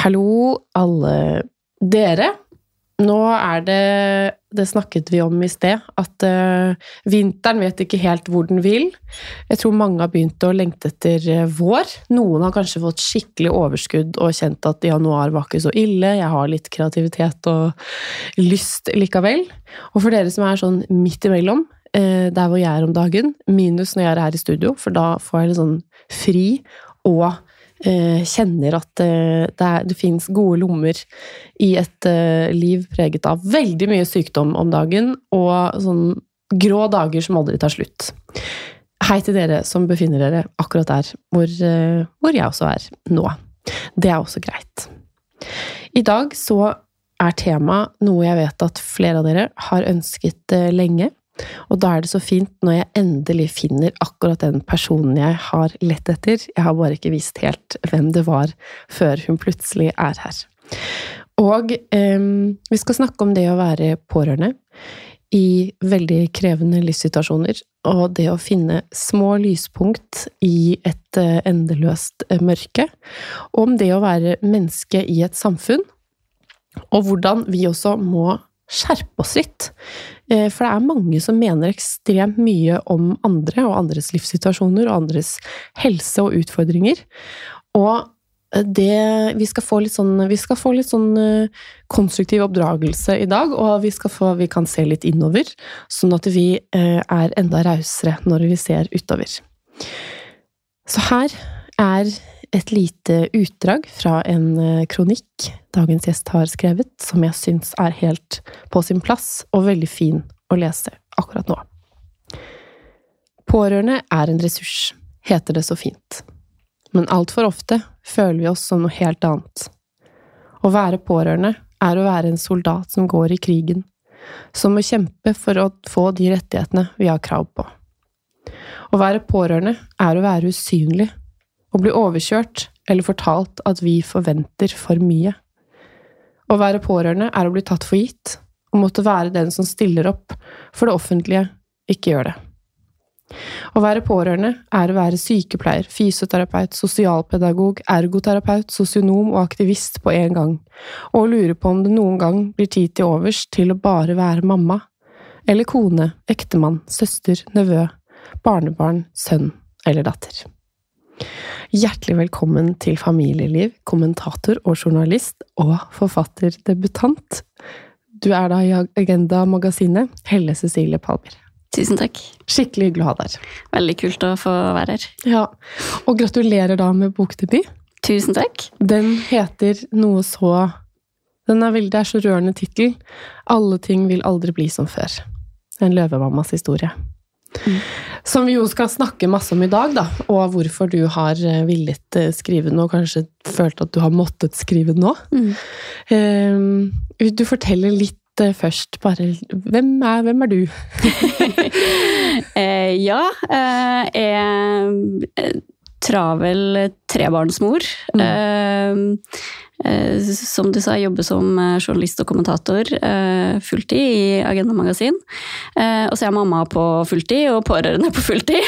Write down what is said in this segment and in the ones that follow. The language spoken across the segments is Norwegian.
Hallo alle dere. Nå det snakket vi om I sted, at vinteren vet ikke helt hvor den vil. Jeg tror mange har begynt å lengte etter vår. Noen har kanskje fått skikkelig overskudd og kjent at januar var ikke så ille, jeg har litt kreativitet og lyst likevel. Og for dere som sånn midt imellom, der hvor jeg om dagen, minus når jeg her I studio, for da får jeg litt sånn fri og kjenner at det finnes gode lommer I et liv preget av veldig mye sykdom om dagen, og sånn grå dager som aldri tar slutt. Hei til dere som befinner dere akkurat der hvor jeg også nå. Det også greit. I dag så tema noe jeg vet at flere av dere har ønsket lenge, og da det så fint når jeg endelig finner akkurat den personen jeg har lett etter. Jeg har bare ikke visst helt hvem det var før hun plutselig her. Og vi skal snakke om det å være pårørende I veldig krevende livssituasjoner, og det å finne små lyspunkt I et endeløst mørke, og om det å være menneske I et samfunn, og hvordan vi også må skjerpe oss litt. For det mange som mener ekstremt mye om andre og andres livssituasjoner og andres helse og utfordringer. Og vi skal få litt sånn konstruktiv oppdragelse I dag, og vi kan se litt innover, sånn at vi enda rausere når vi ser utover. Så her et lite utdrag fra en kronikk dagens gjest har skrevet, som jeg synes helt på sin plass og veldig fin å lese akkurat nå. Pårørende en ressurs, heter det så fint. Men alt for ofte føler vi oss som noe helt annet. Å være pårørende å være en soldat som går I krigen, som må kjempe for å få de rettighetene vi har krav på. Å være pårørende å være usynlig, å bli overkjørt eller fortalt at vi forventer for mye. Å være pårørende å bli tatt for gitt, og måtte være den som stiller opp for det offentlige ikke gjør det. Å være pårørende å være sykepleier, fysioterapeut, sosialpedagog, ergoterapeut, sosionom og aktivist på en gang, og lure på om det noen gang blir tid til overs til å bare være mamma, eller kone, ektemann, søster, nevø, barnebarn, sønn eller datter. Hjertelig velkommen til Familieliv, kommentator og journalist og forfatterdebutant. Du da I Agenda-magasinet, Helle Cecilie Palmer. Tusen takk. Skikkelig hyggelig å ha deg. Veldig kult å få være her. Ja, og gratulerer da med bokdebut. Tusen takk. Den heter noe så... Den det så rørende titel. Alle ting vil aldri bli som før. En løvemammas historie. Som vi jo skal snakke masse om I dag da, og hvorfor du har villet skrive den, og kanskje følt at du har måttet skrive den nå. Du forteller litt først, bare, hvem du? Ja, jeg travel trebarnsmor. Som du sa, jobber som journalist og kommentator fulltid I Agenda-magasin. Og så mamma på fulltid og pårørende på fulltid.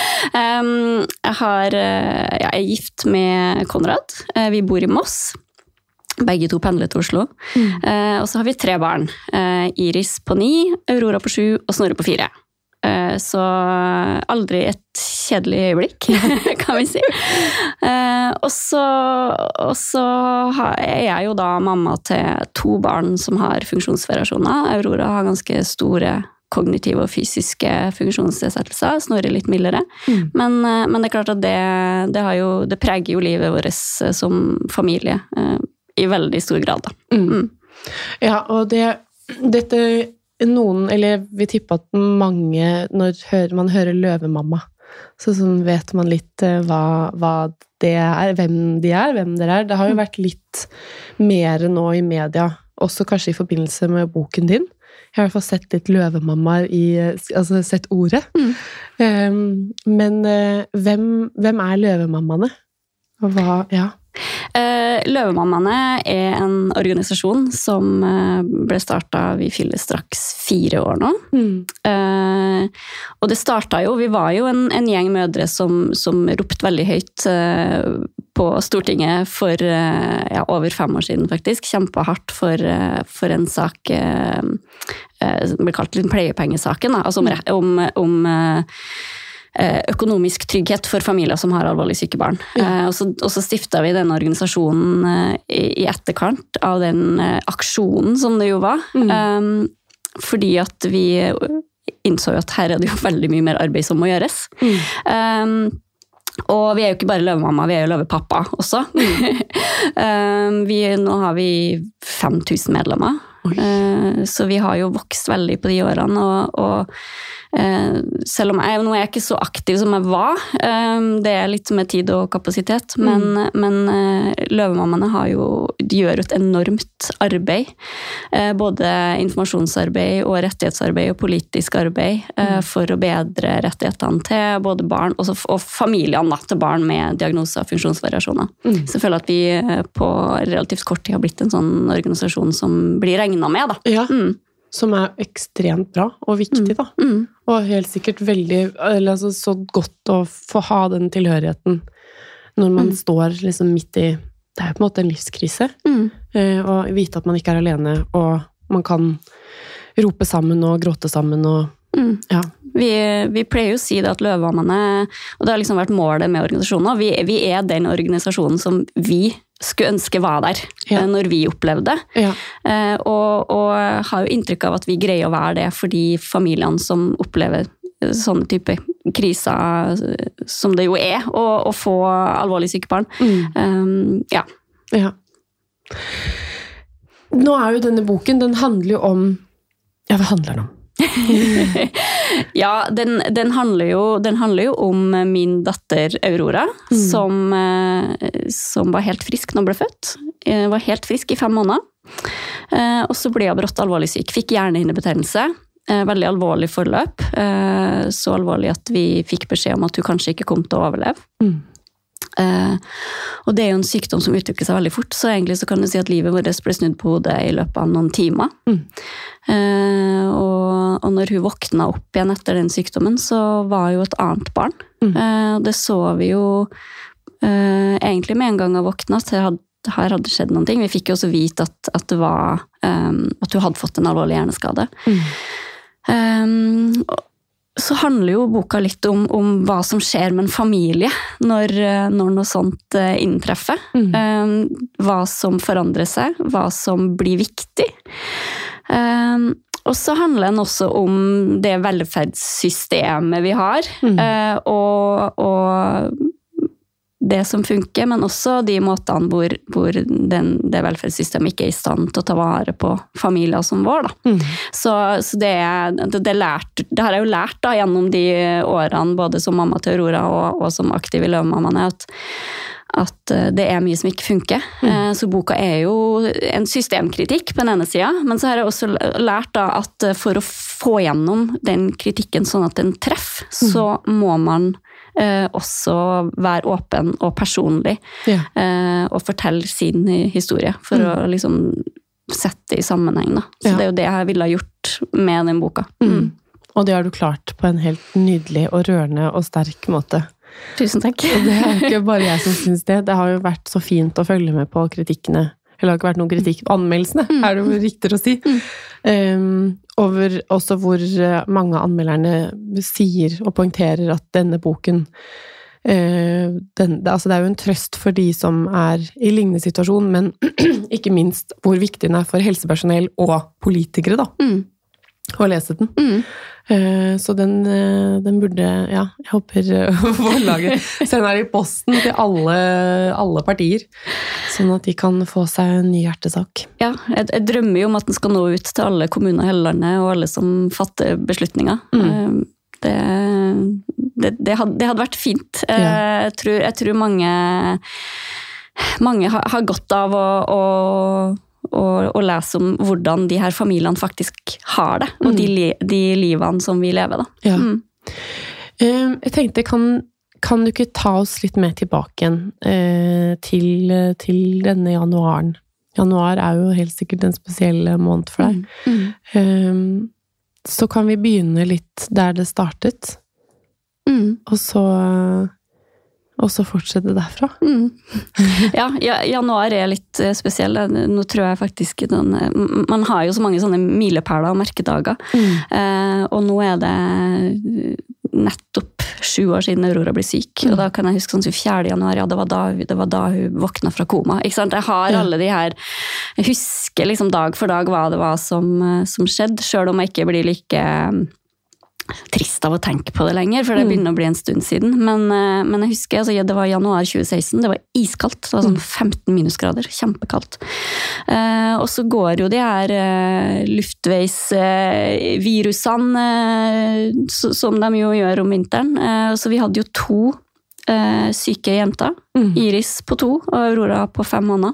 Jeg gift med Konrad. Vi bor I Moss. Begge to pendler til Oslo. Og så har vi 3 barn. Iris på 9, Aurora på 7 og Snorre på 4. Så aldri et kjedelig øyeblikk, kan vi si. Og så jeg jo da mamma til 2 barn som har funksjonsvariasjoner. Aurora har ganske store kognitive og fysiske funksjonsnedsettelser, Snorre litt mildere. Men det klart at det preger jo livet vårt som familie I veldig stor grad da. Ja, og dette noen, eller vi tipper at mange, når man hører løvemamma, så sånn vet man litt hva det hvem de hvem dere Det har jo vært litt mer nå I media, også kanskje I forbindelse med boken din. Jeg har I hvert fall sett litt løvemamma altså sett ordet. Men hvem løvemammaene? Og hva, ja. Løvemammaene en organisasjon som ble startet, vi fyller straks 4 år nå. Og det startet jo, vi var jo en gjeng mødre som ropte veldig høyt på Stortinget for over 5 år siden faktisk, kjempet hardt for en sak, som ble kalt pleiepengesaken, da, altså om økonomisk trygghet for familier som har alvorlig syke barn. Og så stiftet vi denne organisasjonen i etterkant av den aksjonen som det jo var. Fordi at vi innså at her det jo veldig mye mer arbeid som må gjøres. Og vi jo ikke bare løvemamma, vi jo løvepappa også. Nå har vi 5000 medlemmer. Så vi har jo vokst veldig på de årene, og selv om nå jeg ikke så aktiv som jeg var, det litt med tid og kapasitet, men løvemammaene gjør et enormt arbeid, både informasjonsarbeid og rettighetsarbeid og politisk arbeid for å bedre rettighetene til både barn og familiene til barn med diagnoser og funksjonsvariasjoner. Så jeg føler at vi på relativt kort tid har blitt en sånn organisasjon som blir regnet med, da. Ja. Som ekstremt bra og viktig, da. Og helt sikkert altså, så godt å få ha den tilhørigheten når man står liksom midt i, det jo på en måte en livskrise, og vite at man ikke alene, og man kan rope sammen og gråte sammen, og ja. Vi pleier jo å si det at løvemammaene, og det har liksom vært målet med organisasjonen, vi den organisasjonen som vi skulle ønske var der når vi opplevde. Og har jo inntrykk av at vi greier å være det fordi familiene som opplever sånne type kriser som det jo å få alvorlig syke barn. Ja. Nå jo denne boken, den handler jo om, hva handler den om? Ja, den handler jo om min datter Aurora, som var helt frisk når hun ble født. Var helt frisk i 5 måneder. Og så ble hun brått alvorlig syk. Fikk hjernehinnebetennelse. Veldig alvorlig forløp. Så alvorlig at vi fikk beskjed om at hun kanskje ikke kom til å overleve. Og det jo en sykdom som utvikler seg veldig fort, så egentlig så kan du si at livet vårt ble snudd på hodet i løpet av noen timer. Og når hun våkna opp igjen etter den sykdommen, så var jo et annet barn. Det så vi jo egentlig med en gang hun våkna, at her hadde skjedd noen ting. Vi fikk jo også vite at det var at hun hadde fått en alvorlig hjerneskade. Så handler jo boka litt om hva som skjer med en familie når noe sånt inntreffer. Hva som forandrer seg, hva som blir viktig. Og så handler den også om det velferdssystemet vi har, og det som funker, men også de måtene hvor det velferdssystemet ikke i stand til å ta vare på familier som vår. Da. Så det har jeg jo lært da, gjennom de årene, både som mamma til Aurora og som aktiv i Løvemammaene, at det mye som ikke funker. Så boka jo en systemkritikk på den ene siden, men så har jeg også lært da, at for å få gjennom den kritikken sånn at den treffer, så må man også være åpen og personlig og fortelle sin historie for å liksom sette i sammenheng. Da. Så det jo det jeg ville ha gjort med den boka. Og det har du klart på en helt nydelig og rørende og sterk måte. Tusen takk. Og det ikke bare jeg som synes det. Det har jo vært så fint å følge med på kritikkene. Eller det har ikke vært noen kritikk på anmeldelsene, det jo riktig å si. Over også hvor mange anmelderne sier og poengterer at denne boken altså det jo en trøst for de som i lignende situasjon, men ikke minst hvor viktig den for helsepersonell og politikere da, å lese den. Så den burde, jeg håper forlaget sender i posten til alle partier, sånn at de kan få seg en ny hjertesak. Ja, jeg drømmer jo om at den skal nå ut til alle kommuner i hele landet, og alle som fatter beslutninger. Det hadde vært fint. Jeg tror mange har godt av å lese om hvordan de her familiene faktisk har det, og de livene som vi lever da. Jeg tenkte, kan du ikke ta oss litt mer tilbake igjen til denne januaren? Januar jo helt sikkert en spesiell måned for deg. Så kan vi begynne litt der det startet, og så fortsette derfra. Ja, januar litt spesiell. Nå tror jeg faktisk man har jo så mange sånne milepæler og merkedager. Og nå det nettopp 7 år siden Aurora ble syk. Og da kan jeg huske sånn 24. januar, ja, det var da hun våkna fra koma. Ikke sant? Jeg har alle de her, jeg husker liksom dag for dag hva det var som skjedde, selv om jeg ikke blir like trist av å tenke på det lenger, for det begynner å bli en stund siden. Men jeg husker, altså, det var januar 2016, det var iskaldt, det var sånn 15 minusgrader, kjempekaldt. Og så går jo de her luftveisvirusene, som de jo gjør om vinteren. Så vi hadde jo 2 syke jenter, Iris på 2 og Aurora på 5 måneder.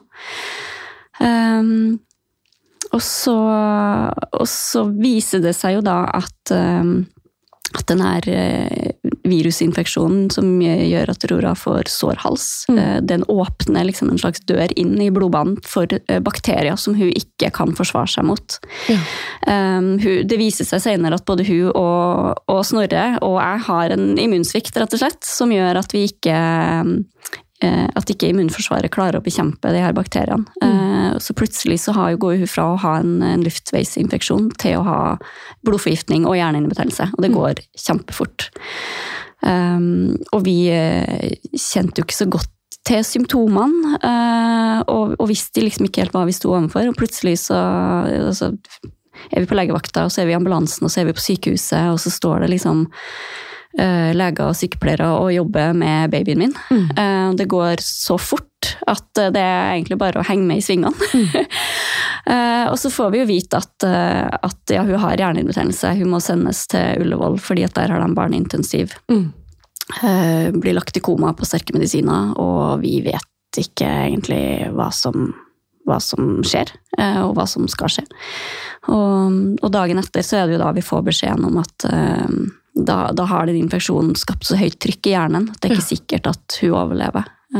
Og så viser det seg jo da at den her virusinfeksjonen som gjør at Aurora får sårhals, den åpner liksom en slags dør inn i blodbanen for bakterier som hun ikke kan forsvare seg mot. Det viser seg senere at både hun og Snorre og jeg har en immunsvikt, rett og slett, som gjør at vi ikke immunforsvaret klarer å bekjempe de her bakteriene. Så plutselig så går hun fra å ha en luftveisinfeksjon til å ha blodforgiftning og hjernehinnebetennelse, og det går kjempefort. Og vi kjente jo ikke så godt til symptomene, og visste liksom ikke helt hva vi sto overfor, og plutselig så vi på legevakta, og så vi i ambulansen, og så vi på sykehuset, og så står det liksom leger og sykepleiere og jobber med babyen min. Det går så fort at det egentlig bare å henge med i svingene. Og så får vi jo vite at ja, hun har hjernehinnebetennelse, hun må sendes til Ullevål, fordi at der har de barneintensiv. Blir lagt i koma på sterke medisiner, og vi vet ikke egentlig hva som skjer, og hva som skal skje. Og dagen etter så det jo da vi får beskjeden om at da har den infeksjonen skapt så høyt trykk i hjernen at det ikke sikkert at hun overlever.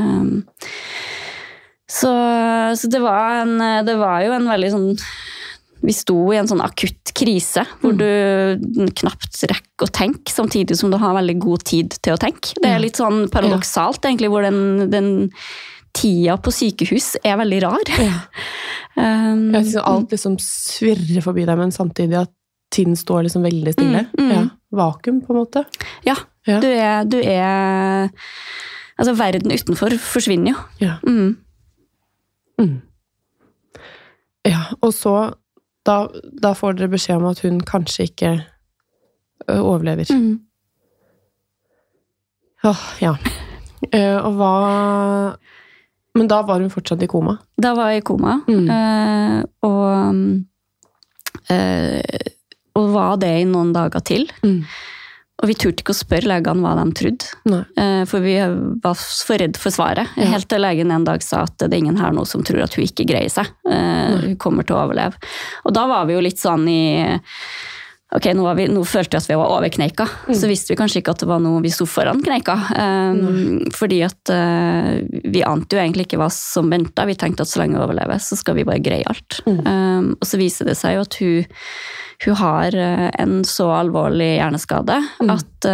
Så det var jo en veldig sånn, vi sto i en sånn akutt krise, hvor du knapt rekker å tenke, samtidig som du har veldig god tid til å tenke. Det litt sånn paradoksalt egentlig, hvor den tida på sykehus veldig rar. Jeg synes alt liksom svirrer forbi deg, men samtidig at tiden står liksom veldig stille. Ja, vakuum på en måte. Ja. Du altså verden utenfor forsvinner jo. Ja. Ja, og så da får dere beskjed om at hun kanskje ikke overlever. Ja. Og men da var hun fortsatt i koma? Da var jeg i koma. Og var det i noen dager til. Og vi turte ikke å spørre legene hva de trodde. For vi var for redd for svaret. Helt til legen en dag sa at det ingen her nå som tror at hun ikke greier seg. Hun kommer til å overleve. Og da var vi jo litt sånn ok, nå følte vi at vi var over kneika. Så visste vi kanskje ikke at det var noe vi sto foran kneika. Fordi at vi ante jo egentlig ikke hva som ventet. Vi tenkte at så lenge vi overlever, så skal vi bare greie alt. Og så viser det seg jo at hun har en så alvorlig hjerneskade at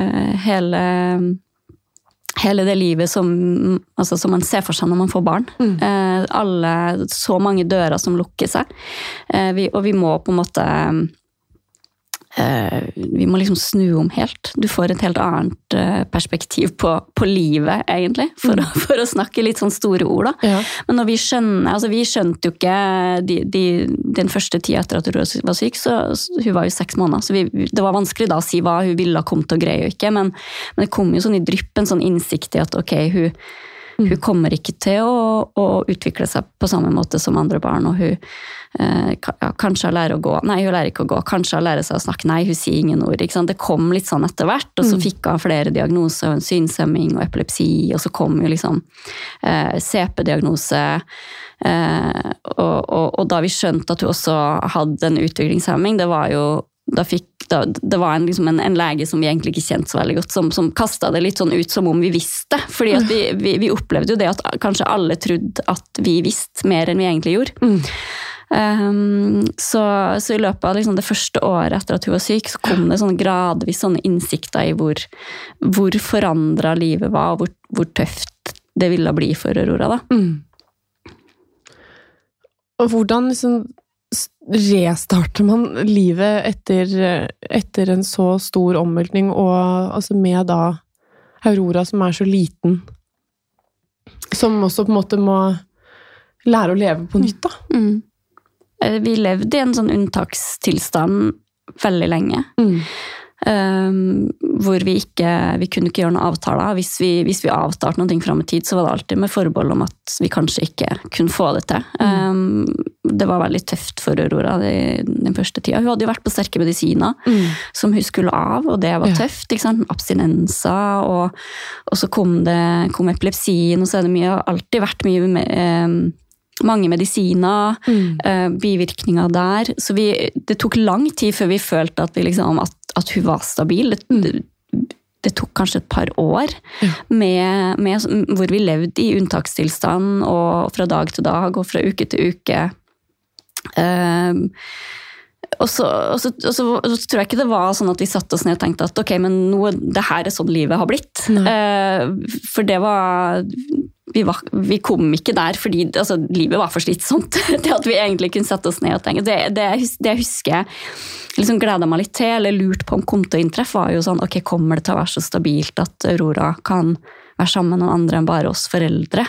hele det livet som man ser for seg når man får barn. Så mange dører som lukker seg. Og vi må på en måte vi må liksom snu om helt. Du får et helt annet perspektiv på livet, egentlig, for å snakke litt sånn store ord, da. Ja. Men når vi skjønte jo ikke den første tida etter at hun var syk, så hun var jo 6 måneder, så det var vanskelig da å si hva hun ville ha kommet til å greie og ikke, men det kom jo sånn i drypp, en sånn innsikt i at ok, hun kommer ikke til å utvikle seg på samme måte som andre barn, og hun kanskje har lært å gå. Nei, hun lærer ikke å gå. Kanskje har lært seg å snakke. Nei, hun sier ingen ord. Ikke sant? Det kom litt sånn etter hvert, og så fikk hun flere diagnoser, en synshemming og epilepsi, og så kom jo liksom CP-diagnose, og da vi skjønte at hun også hadde en utviklingshemming, det var det var en lege som vi egentlig ikke kjente så veldig godt, som kastet det litt sånn ut som om vi visste, fordi at vi opplevde jo det at kanskje alle trodde at vi visste mer enn vi egentlig gjorde. Så i løpet av liksom det første året etter at hun var syk, så kom det sånn gradvis sånne innsikter i hvor forandret livet var, og hvor tøft det ville bli for Aurora da. Og hvordan liksom restarter man livet etter en så stor omveltning, og altså med da Aurora som så liten, som også på en måte må lære å leve på nytt da? Vi levde i en sånn unntakstilstand veldig lenge. Hvor vi kunne ikke gjøre noen avtaler. Hvis vi avtalte noen ting frem i tid, så var det alltid med forbehold om at vi kanskje ikke kunne få det til. Det var veldig tøft for Aurora den første tida. Hun hadde jo vært på sterke medisiner som hun skulle av, og det var tøft, ikke sant? Abstinensa, og så kom epilepsien, og så det alltid vært mange medisiner, bivirkninger der. Så det tok lang tid før vi følte at at hun var stabil. Det tok kanskje et par år hvor vi levde i unntakstilstand, og fra dag til dag, og fra uke til uke. Og så tror jeg ikke det var sånn at vi satt oss ned og tenkte at ok, men det her sånn livet har blitt. For det var... Vi kom ikke der, fordi livet var for slitsomt til at vi egentlig kunne sette oss ned og tenke. Det jeg husker jeg gledet meg litt til, eller lurt på om kom til å inntreffe, var jo sånn, ok, kommer det til å være så stabilt at Aurora kan være sammen med noen andre enn bare oss foreldre?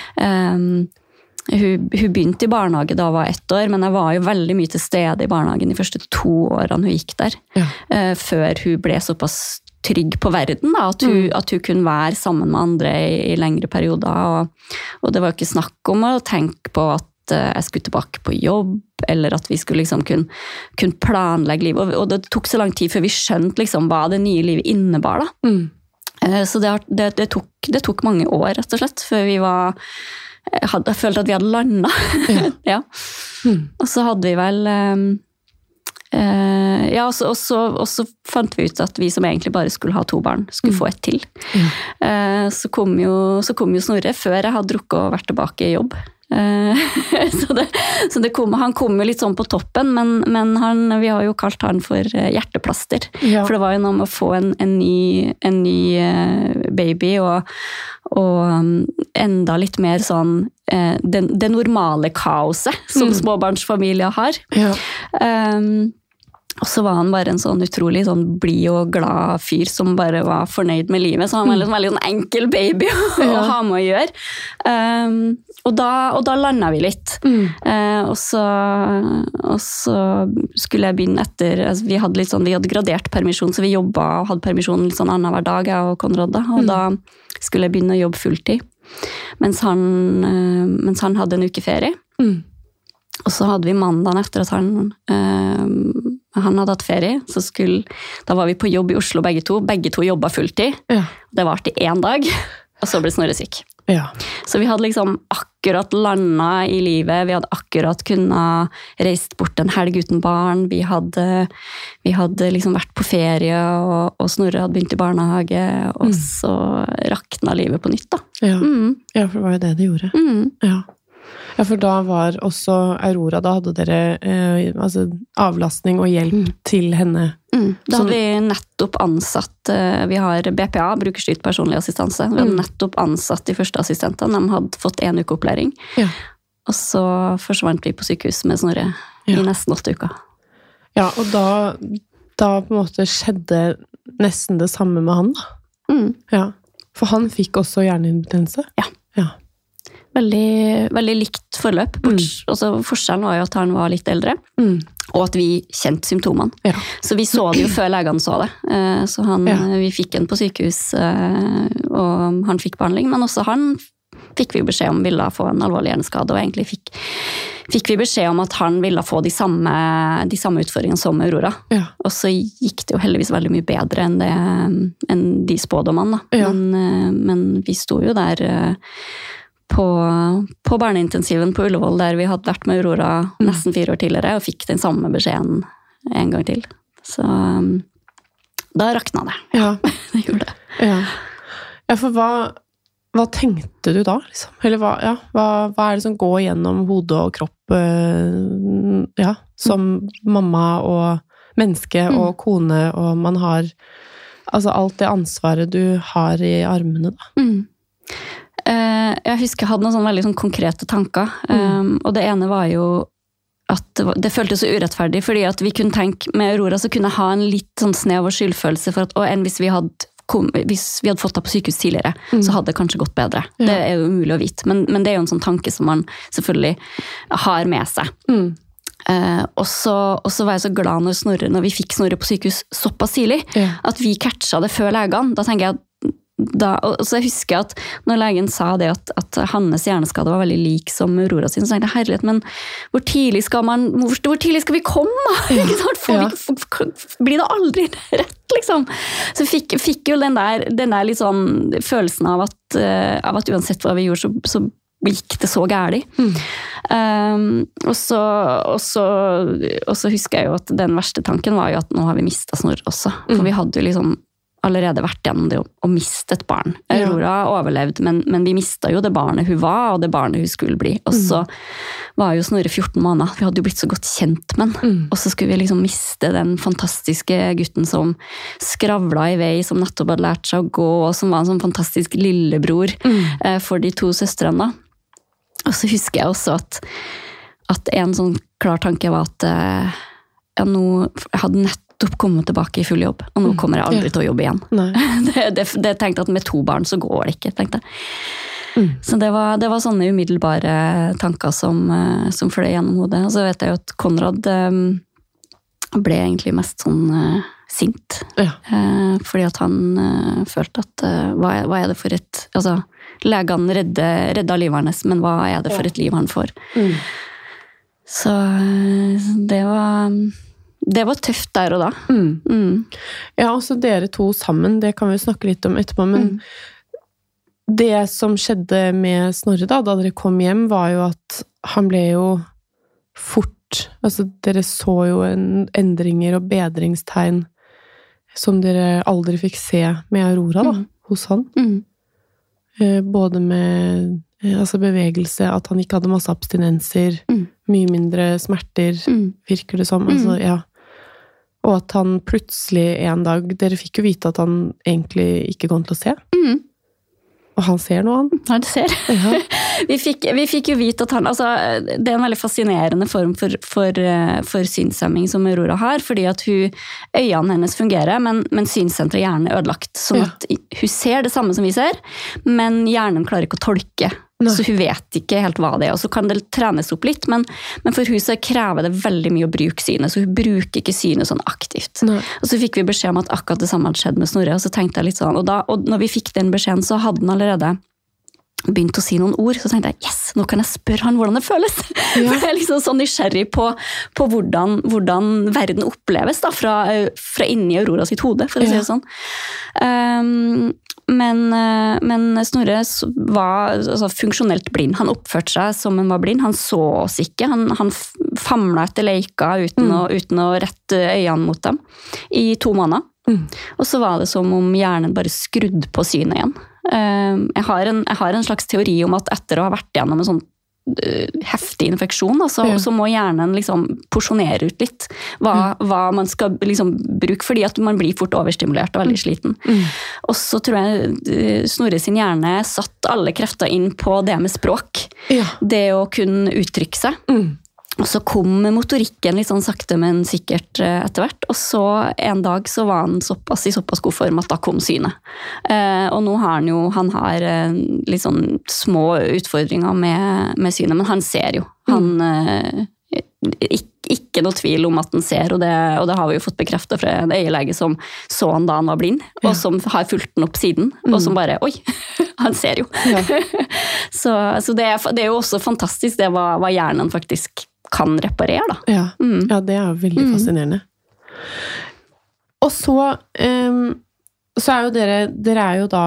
Hun begynte i barnehage da hun var 1 år, men jeg var jo veldig mye til stede i barnehagen de første 2 årene hun gikk der, før hun ble såpass trygg på verden, da, at hun kunne være sammen med andre i lengre perioder, og det var jo ikke snakk om å tenke på at jeg skulle tilbake på jobb, eller at vi skulle kunne planlegge livet, og det tok så lang tid før vi skjønte hva det nye livet innebar da. Så det tok mange år, rett og slett, før vi hadde følt at vi hadde landet. Ja. Og så hadde vi vel... og så fant vi ut at vi som egentlig bare skulle ha 2 barn, skulle få 1 til. Så kom jo Snorre før jeg hadde drukket og vært tilbake i jobb. Han kom jo litt sånn på toppen, men vi har jo kalt han for hjerteplaster. For det var jo noe med å få en ny baby, og enda litt mer sånn det normale kaoset som småbarnsfamilier har. Og så var han bare en sånn utrolig sånn blid og glad fyr som bare var fornøyd med livet. Så han var en veldig sånn enkel baby å ha med å gjøre. Og da landet vi litt. Og så skulle jeg begynne etter, vi hadde gradert permisjon, så vi jobbet og hadde permisjon litt sånn annen hver dag, jeg og Konrad da. Og da skulle jeg begynne å jobbe fulltid, mens han hadde en uke ferie. Og så hadde vi mandagen etter at han hadde hatt ferie, da var vi på jobb i Oslo begge to jobbet fulltid. Det var til 1 dag, og så ble Snorre syk. Så vi hadde akkurat landet i livet, vi hadde akkurat kunnet reist bort en helg uten barn, vi hadde vært på ferie, og Snorre hadde begynt i barnehage, og så rakna livet på nytt da. Ja, for det var jo det gjorde. Ja, for da var også Aurora, da hadde dere avlastning og hjelp til henne. Da hadde vi nettopp ansatt, vi har BPA, brukerstyrt personlig assistanse, vi hadde nettopp ansatt de første assistentene, de hadde fått 1 uke opplæring, og så forsvant vi på sykehus med Snorre i nesten 8 uker. Ja, og da på en måte skjedde nesten det samme med han da. Ja, for han fikk også hjernehinnebetennelse. Ja. Veldig, veldig likt forløp. Forskjellen var jo at han var litt eldre, og at vi kjente symptomene. Så vi så det jo før legene så det. Så vi fikk en på sykehus, og han fikk behandling, men også han fikk vi beskjed om ville få en alvorlig hjerneskade, og egentlig fikk vi beskjed om at han ville få de samme utfordringene som Aurora. Og så gikk det jo heldigvis veldig mye bedre enn de spådommene. Men vi sto jo der på barneintensiven på Ullevål, der vi hadde vært med Aurora nesten 4 år tidligere, og fikk den samme beskjeden en gang til. Så da rakna det. Ja. Det gjorde det. Ja, for hva tenkte du da, liksom? Eller hva det som går gjennom hode og kropp, som mamma og menneske og kone, og man har, altså alt det ansvaret du har i armene da? Jeg husker jeg hadde noen sånne veldig sånn konkrete tanker, og det ene var jo at det føltes så urettferdig, fordi at vi kunne tenke med Aurora, så kunne jeg ha en litt sånn snev og skyldfølelse for at, enn hvis vi hadde fått det på sykehus tidligere, så hadde det kanskje gått bedre. Ja. Det er jo umulig å vite, men det er jo en sånn tanke som man selvfølgelig har med seg. Og så var jeg så glad når vi fikk Snorre på sykehus såpass tidlig, at vi catcha det før legene. Da tenker jeg at og så husker jeg at når legen sa det at hans hjerneskade var veldig lik som Aurora sin, så tenkte jeg, herlighet, men hvor tidlig skal vi komme? Blir det aldri rett, liksom? Så fikk jo den der litt sånn følelsen av at uansett hva vi gjorde, så gikk det så gærlig. Og så husker jeg jo at den verste tanken var jo at nå har vi mistet Snorre også, for vi hadde jo liksom allerede vært gjennom det å miste et barn. Aurora overlevde, men vi mistet jo det barnet hun var, og det barnet hun skulle bli. Og så var jo Snorre 14 måneder. Vi hadde jo blitt så godt kjent med han. Og så skulle vi liksom miste den fantastiske gutten som skravla i vei, som nettopp hadde lært seg å gå, og som var en sånn fantastisk lillebror for de to søstrene. Og så husker jeg også at en sånn klar tanke var at jeg hadde nettopp kommet tilbake i full jobb, og nå kommer jeg aldri til å jobbe igjen. Det tenkte at med 2 barn så går det ikke, tenkte jeg. Så det var sånne umiddelbare tanker som fløy gjennom hodet. Og så vet jeg jo at Konrad ble egentlig mest sånn sint, fordi at han følte at hva det for et, altså legene redda livet hans, men hva det for et liv han får? Så det var tøft der og da. Ja, også dere to sammen, det kan vi snakke litt om etterpå, men det som skjedde med Snorre da dere kom hjem, var jo at han ble jo fort, altså dere så jo endringer og bedringstegn som dere aldri fikk se med Aurora da, hos han. Både med bevegelse, at han ikke hadde masse abstinenser, mye mindre smerter, virker det som. Altså, og at han plutselig en dag, dere fikk jo vite at han egentlig ikke kom til å se. Og han ser noe, han. Han ser. Vi fikk jo vite at han, altså, det er en veldig fascinerende form for synshemming som Aurora har, fordi at øynene hennes fungerer, men synssenteret er gjerne ødelagt. Sånn at hun ser det samme som vi ser, men hjernen klarer ikke å tolke. Så hun vet ikke helt hva det er, og så kan det trenes opp litt, men for hun så krever det veldig mye å bruke synet, så hun bruker ikke synet sånn aktivt. Og så fikk vi beskjed om at akkurat det samme hadde skjedd med Snorre, og så tenkte jeg litt sånn, og når vi fikk den beskjeden, så hadde han allerede begynt å si noen ord, så tenkte jeg, yes, nå kan jeg spørre han hvordan det føles. For jeg er liksom så nysgjerrig på hvordan verden oppleves da, fra inni Aurora sitt hode, for å si det sånn. Men Snorre var funksjonelt blind. Han oppførte seg som han var blind. Han så oss ikke. Han famlet etter leika uten å rette øynene mot dem i 2 måneder. Og så var det som om hjernen bare skrudde på synet igjen. Jeg har en slags teori om at etter å ha vært gjennom en sånn heftig infeksjon, så må hjernen liksom porsjonere ut litt hva man skal liksom bruke, fordi at man blir fort overstimulert og veldig sliten. Og så tror jeg Snorre sin hjerne satt alle krefter inn på det med språk. Det å kunne uttrykke seg. Og så kom motorikken litt sånn sakte, men sikkert etter hvert. Og så en dag så var han i såpass god form at da kom synet. Og nå har han har litt sånn små utfordringer med synet, men han ser jo. Han ikke noe tvil om at han ser, og det har vi jo fått bekreftet fra en øyelege som så han da han var blind, og som har fulgt den opp siden, og som bare, oi, han ser jo. Så det er jo også fantastisk, det hva hjernen faktisk kan reparere da. Ja, det er jo veldig fascinerende. Og så er jo dere er jo da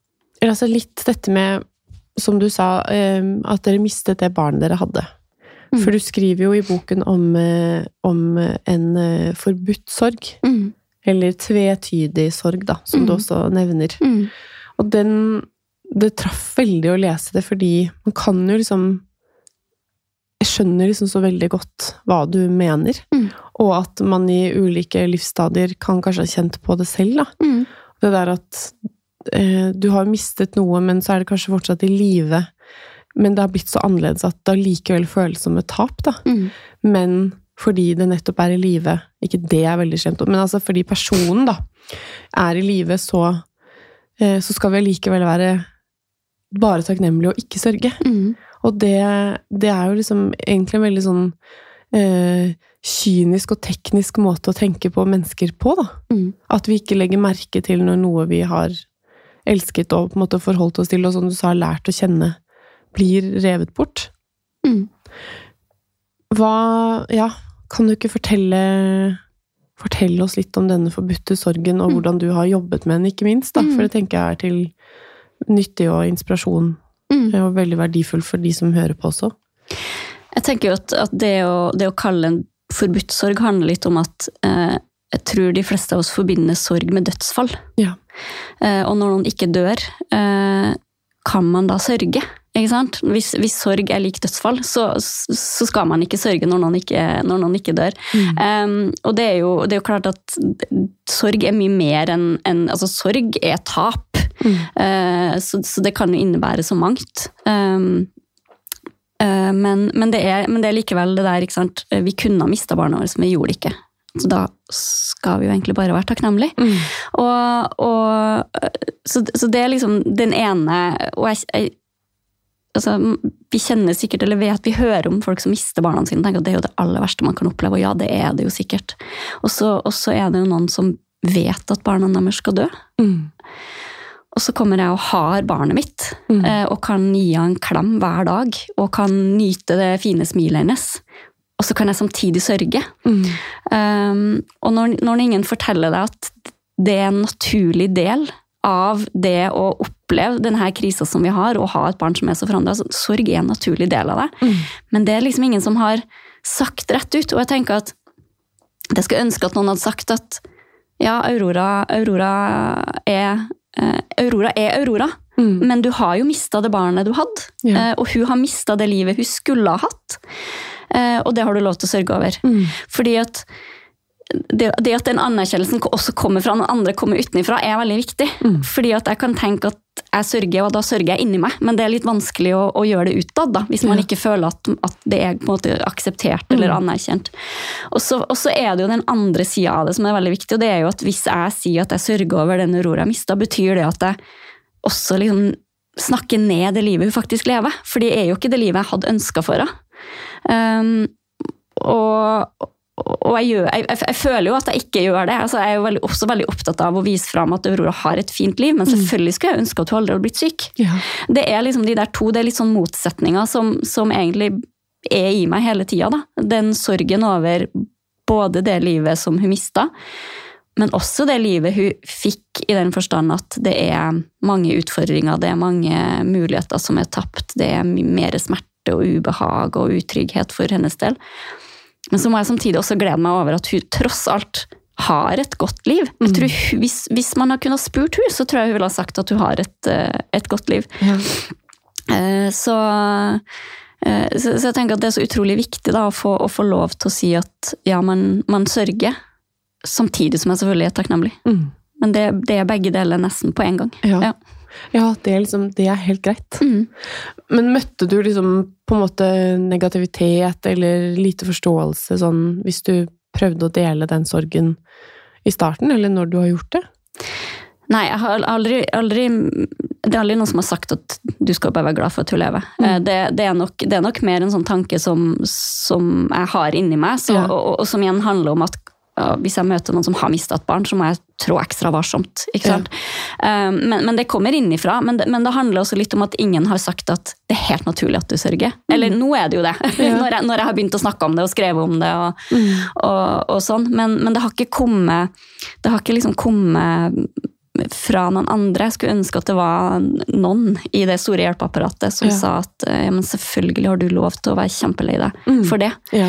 altså litt dette med, som du sa, at dere mistet det barnet dere hadde. For du skriver jo i boken om en forbudt sorg, eller tvetydig sorg da, som du også nevner. Og det traff veldig å lese det, fordi man kan jo liksom, jeg skjønner liksom så veldig godt hva du mener, og at man i ulike livsstadier kan kanskje ha kjent på det selv da. Det der at du har mistet noe, men så det kanskje fortsatt i live, men det har blitt så annerledes at det likevel føles som et tap da. Men fordi det nettopp i live, ikke det veldig skjemt, men altså fordi personen da i live, så skal vi likevel være bare takknemlige og ikke sørge. Og det jo liksom egentlig en veldig sånn kynisk og teknisk måte å tenke på mennesker på da. At vi ikke legger merke til når noe vi har elsket og på en måte forholdt oss til, og som du sa, lært å kjenne, blir revet bort. Kan du ikke fortelle oss litt om denne forbudte sorgen, og hvordan du har jobbet med den, ikke minst da, for det tenker jeg til nyttig og inspirasjon, og veldig verdifull for de som hører på også. Jeg tenker jo at det å kalle en forbudt sorg handler litt om at jeg tror de fleste av oss forbinder sorg med dødsfall. Ja. Og når noen ikke dør, kan man da sørge, ikke sant? Hvis sorg lik dødsfall, så skal man ikke sørge når noen ikke dør. Og det jo klart at sorg mye mer enn altså sorg tap. Så det kan jo innebære så mangt. Men det likevel det der, ikke sant? Vi kunne ha mistet barna våre, men vi gjorde det ikke. Så da skal vi jo egentlig bare være takknemlige. Så det liksom den ene, og altså, vi kjenner sikkert, eller vet, vi hører om folk som mister barna sine, tenker at det jo det aller verste man kan oppleve, og ja, det det jo sikkert. Og så det jo noen som vet at barna deres skal dø. Og så kommer jeg og har barnet mitt, og kan gi han en klem hver dag, og kan nyte det fine smilet hennes. Og så kan jeg samtidig sørge. Og når ingen forteller deg at det en naturlig del av det å oppleve denne krisen som vi har, og ha et barn som så forandret, så sorg en naturlig del av det. Men det liksom ingen som har sagt rett ut. Og jeg tenker at jeg skulle ønske at noen hadde sagt at ja, Aurora Aurora. Men du har jo mistet det barnet du hadde, og hun har mistet det livet hun skulle ha hatt. Og det har du lov til å sørge over. Fordi at det at den anerkjennelsen også kommer fra noen andre, kommer utenifra, veldig viktig. Fordi at jeg kan tenke at jeg sørger, og da sørger jeg inni meg, men det litt vanskelig å gjøre det utad, da, hvis man ikke føler at det på en måte akseptert eller anerkjent. Og så det jo den andre siden av det som veldig viktig, og det jo at hvis jeg sier at jeg sørger over den Aurora mistet, betyr det at jeg også liksom snakker ned det livet hun faktisk lever, for det jo ikke det livet jeg hadde ønsket for henne. Og jeg føler jo at jeg ikke gjør det. Altså, jeg jo også veldig opptatt av å vise frem at Aurora har et fint liv, men selvfølgelig skulle jeg ønske at hun aldri hadde blitt syk. Det liksom de der to, det litt sånn motsetninger som egentlig i meg hele tiden da. Den sorgen over både det livet som hun mistet, men også det livet hun fikk i den forstand at det mange utfordringer, det mange muligheter som tapt, det mer smerte og ubehag og utrygghet for hennes del. Men så må jeg samtidig også glede meg over at hun tross alt har et godt liv. Jeg tror hvis man har kunnet spurt hun, så tror jeg hun ville ha sagt at hun har et godt liv. Så jeg tenker at det så utrolig viktig da, å få lov til å si at ja, man sørger, samtidig som jeg selvfølgelig takknemlig. Men det begge deler nesten på en gang. Ja, det helt greit. Men møtte du liksom på en måte negativitet eller lite forståelse sånn, hvis du prøvde å dele den sorgen i starten, eller når du har gjort det? Nei, jeg har aldri det aldri noen som har sagt at du skal bare være glad for at du lever. Det nok mer en sånn tanke som jeg har inni meg, og som igjen handler om at hvis jeg møter noen som har mistet et barn, så må jeg trå ekstra varsomt, ikke sant? Men det kommer innifra, men det handler også litt om at ingen har sagt at det helt naturlig at du sørger. Eller nå det jo det, når jeg har begynt å snakke om det og skrevet om det og sånn, men det har ikke kommet fra noen andre. Jeg skulle ønske at det var noen i det store hjelpeapparatet som sa at men selvfølgelig har du lov til å være kjempelei deg for det. Ja.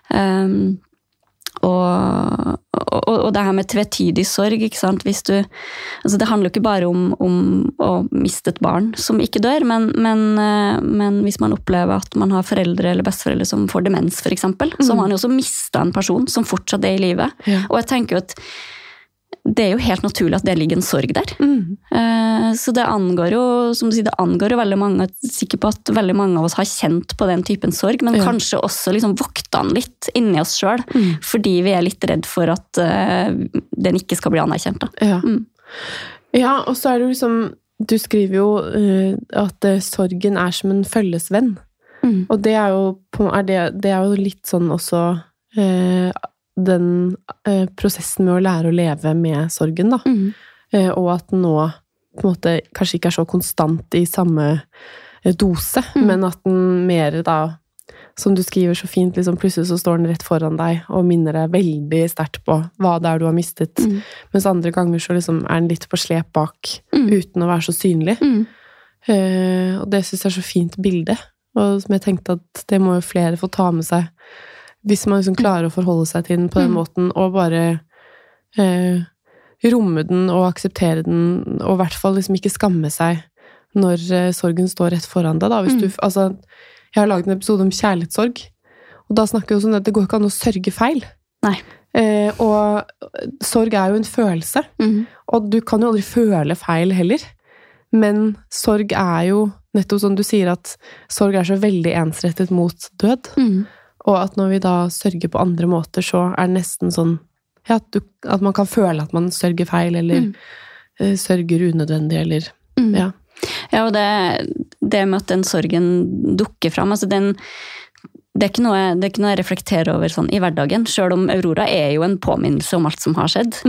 Og det her med tvetydig sorg, ikke sant? Hvis du, altså det handler jo ikke bare om å miste et barn som ikke dør, men hvis man opplever at man har foreldre eller besteforeldre som får demens for eksempel, så har man jo også mistet en person som fortsatt er i livet. Ja. Og jeg tenker jo at det er jo helt naturlig at det ligger en sorg der. Så det angår jo, som du sier, det angår jo veldig mange. Jeg er sikker på at veldig mange av oss har kjent på den typen sorg, men kanskje også liksom vokta den litt inni oss selv, fordi vi er litt redd for at den ikke skal bli anerkjent. Da. Ja, og så er det jo liksom, du skriver jo at sorgen er som en følgesvenn. Og det er jo litt sånn også den prosessen med å lære å leve med sorgen, da. Og at nå på en måte kanskje ikke er så konstant i samme dose, men at den mer da, som du skriver så fint, liksom, plutselig så står den rett foran deg og minner deg veldig sterkt på hva det er du har mistet, mens andre ganger så liksom er den litt på slep bak, uten å være så synlig. Og det synes jeg er så fint bilde, og som jeg tenkte at det må jo flere få ta med seg, hvis man liksom klarer å forholde seg til den på den måten, og bare romme den og akseptere den, og i hvert fall liksom ikke skamme seg når sorgen står rett foran deg. Da. Hvis du, altså, jeg har laget en episode om kjærlighetssorg, og da snakker jeg jo sånn at det går ikke an å sørge feil. Nei. Og sorg er jo en følelse, og du kan jo aldri føle feil heller, men sorg er jo nettopp sånn du sier at sorg er så veldig ensrettet mot død, og at når vi da sørger på andre måter, så er det nesten sånn at man kan føle at man sørger feil, eller sørger unødvendig, eller ja, og det med at den sorgen dukker frem, altså det er ikke noe jeg reflekterer over sånn i hverdagen, selv om Aurora er jo en påminnelse om alt som har skjedd,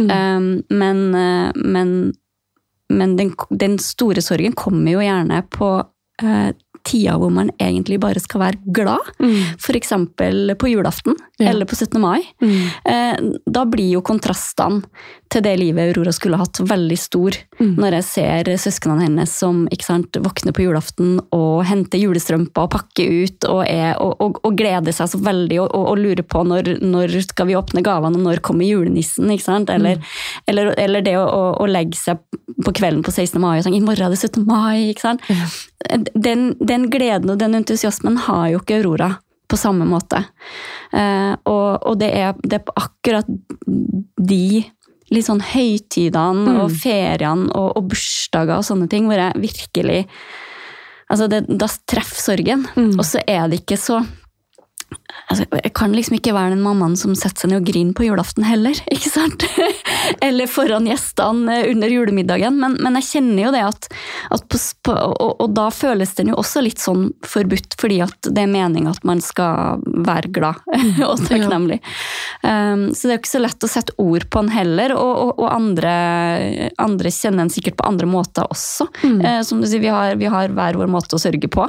men den store sorgen kommer jo gjerne på tida hvor man egentlig bare skal være glad, for eksempel på julaften, eller på 17. mai. Da blir jo kontrastene til det livet Aurora skulle hatt veldig stor, når jeg ser søsknene hennes som, ikke sant, våkner på julaften og henter julestrømper og pakker ut, og gleder seg så veldig, og lurer på når skal vi åpne gavene, og når kommer julenissen, ikke sant? Eller det å legge seg på kvelden på 16. mai og sånn, i morgen er det 17. mai, ikke sant? Den gleden og den entusiasmen har jo ikke Aurora på samme måte. Og det er på akkurat de litt sånn høytidene og feriene og bursdager og sånne ting, hvor jeg virkelig, altså da treffer sorgen, og så er det ikke så, altså, jeg kan liksom ikke være den mammaen som setter seg ned og griner på julaften heller, ikke sant? Eller foran gjestene under julemiddagen, men jeg kjenner jo det at og da føles den jo også litt sånn forbudt, fordi at det er meningen at man skal være glad og takknemlig. Så det er jo ikke så lett å sette ord på den heller, og andre kjenner den sikkert på andre måter også. Som du sier, vi har hver vår måte å sørge på.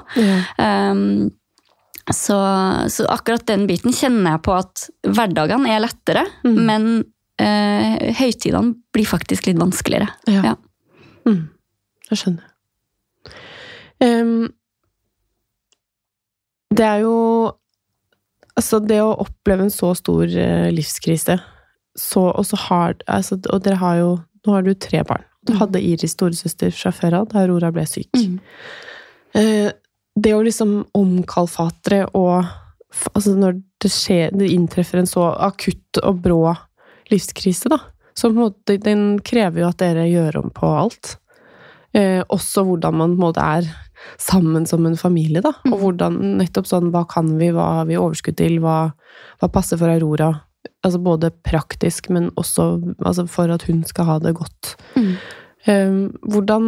Så akkurat den biten kjenner jeg på at hverdagene er lettere, men høytidene blir faktisk litt vanskeligere. Ja. Jeg skjønner. Det er jo, altså det å oppleve en så stor livskrise, og så altså, og dere har jo, nå har du 3 barn. Du hadde Iris storesøster fra før av, da Aurora ble syk. Det å liksom omkalfatre, og altså når det inntreffer en så akutt og brå livskrise, da, så på en måte, den krever jo at dere gjør om på alt. Også hvordan man på en måte er sammen som en familie, da, og hvordan nettopp sånn, hva kan vi, hva har vi overskudd til, hva passer for Aurora, altså både praktisk, men også altså for at hun skal ha det godt. Hvordan,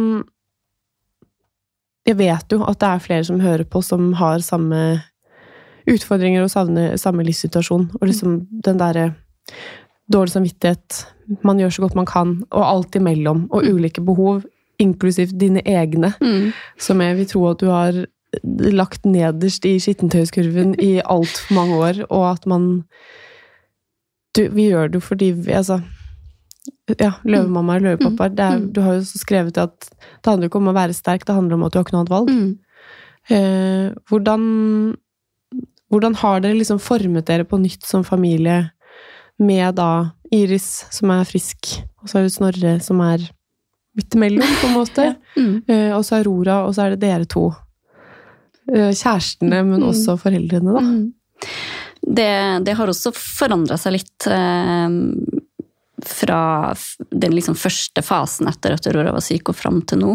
jeg vet jo at det er flere som hører på, som har samme utfordringer og samme livssituasjon, og liksom den der dårlig samvittighet, man gjør så godt man kan, og alt imellom, og ulike behov, inklusiv dine egne, som jeg vil tro at du har lagt nederst i skittentøyskurven i alt for mange år, og at vi gjør det fordi løvemamma og løvepappa. Du har jo skrevet at det handler ikke om å være sterk, det handler om at du har ikke noe annet valg. Hvordan har dere liksom formet dere på nytt som familie med da Iris, som frisk, og så har vi Snorre, som midt imellom, på en måte. Og så Aurora, og så det dere to. Kjærestene, men også foreldrene, da. Det har også forandret seg litt fra den liksom første fasen etter at Aurora var syk og frem til nå.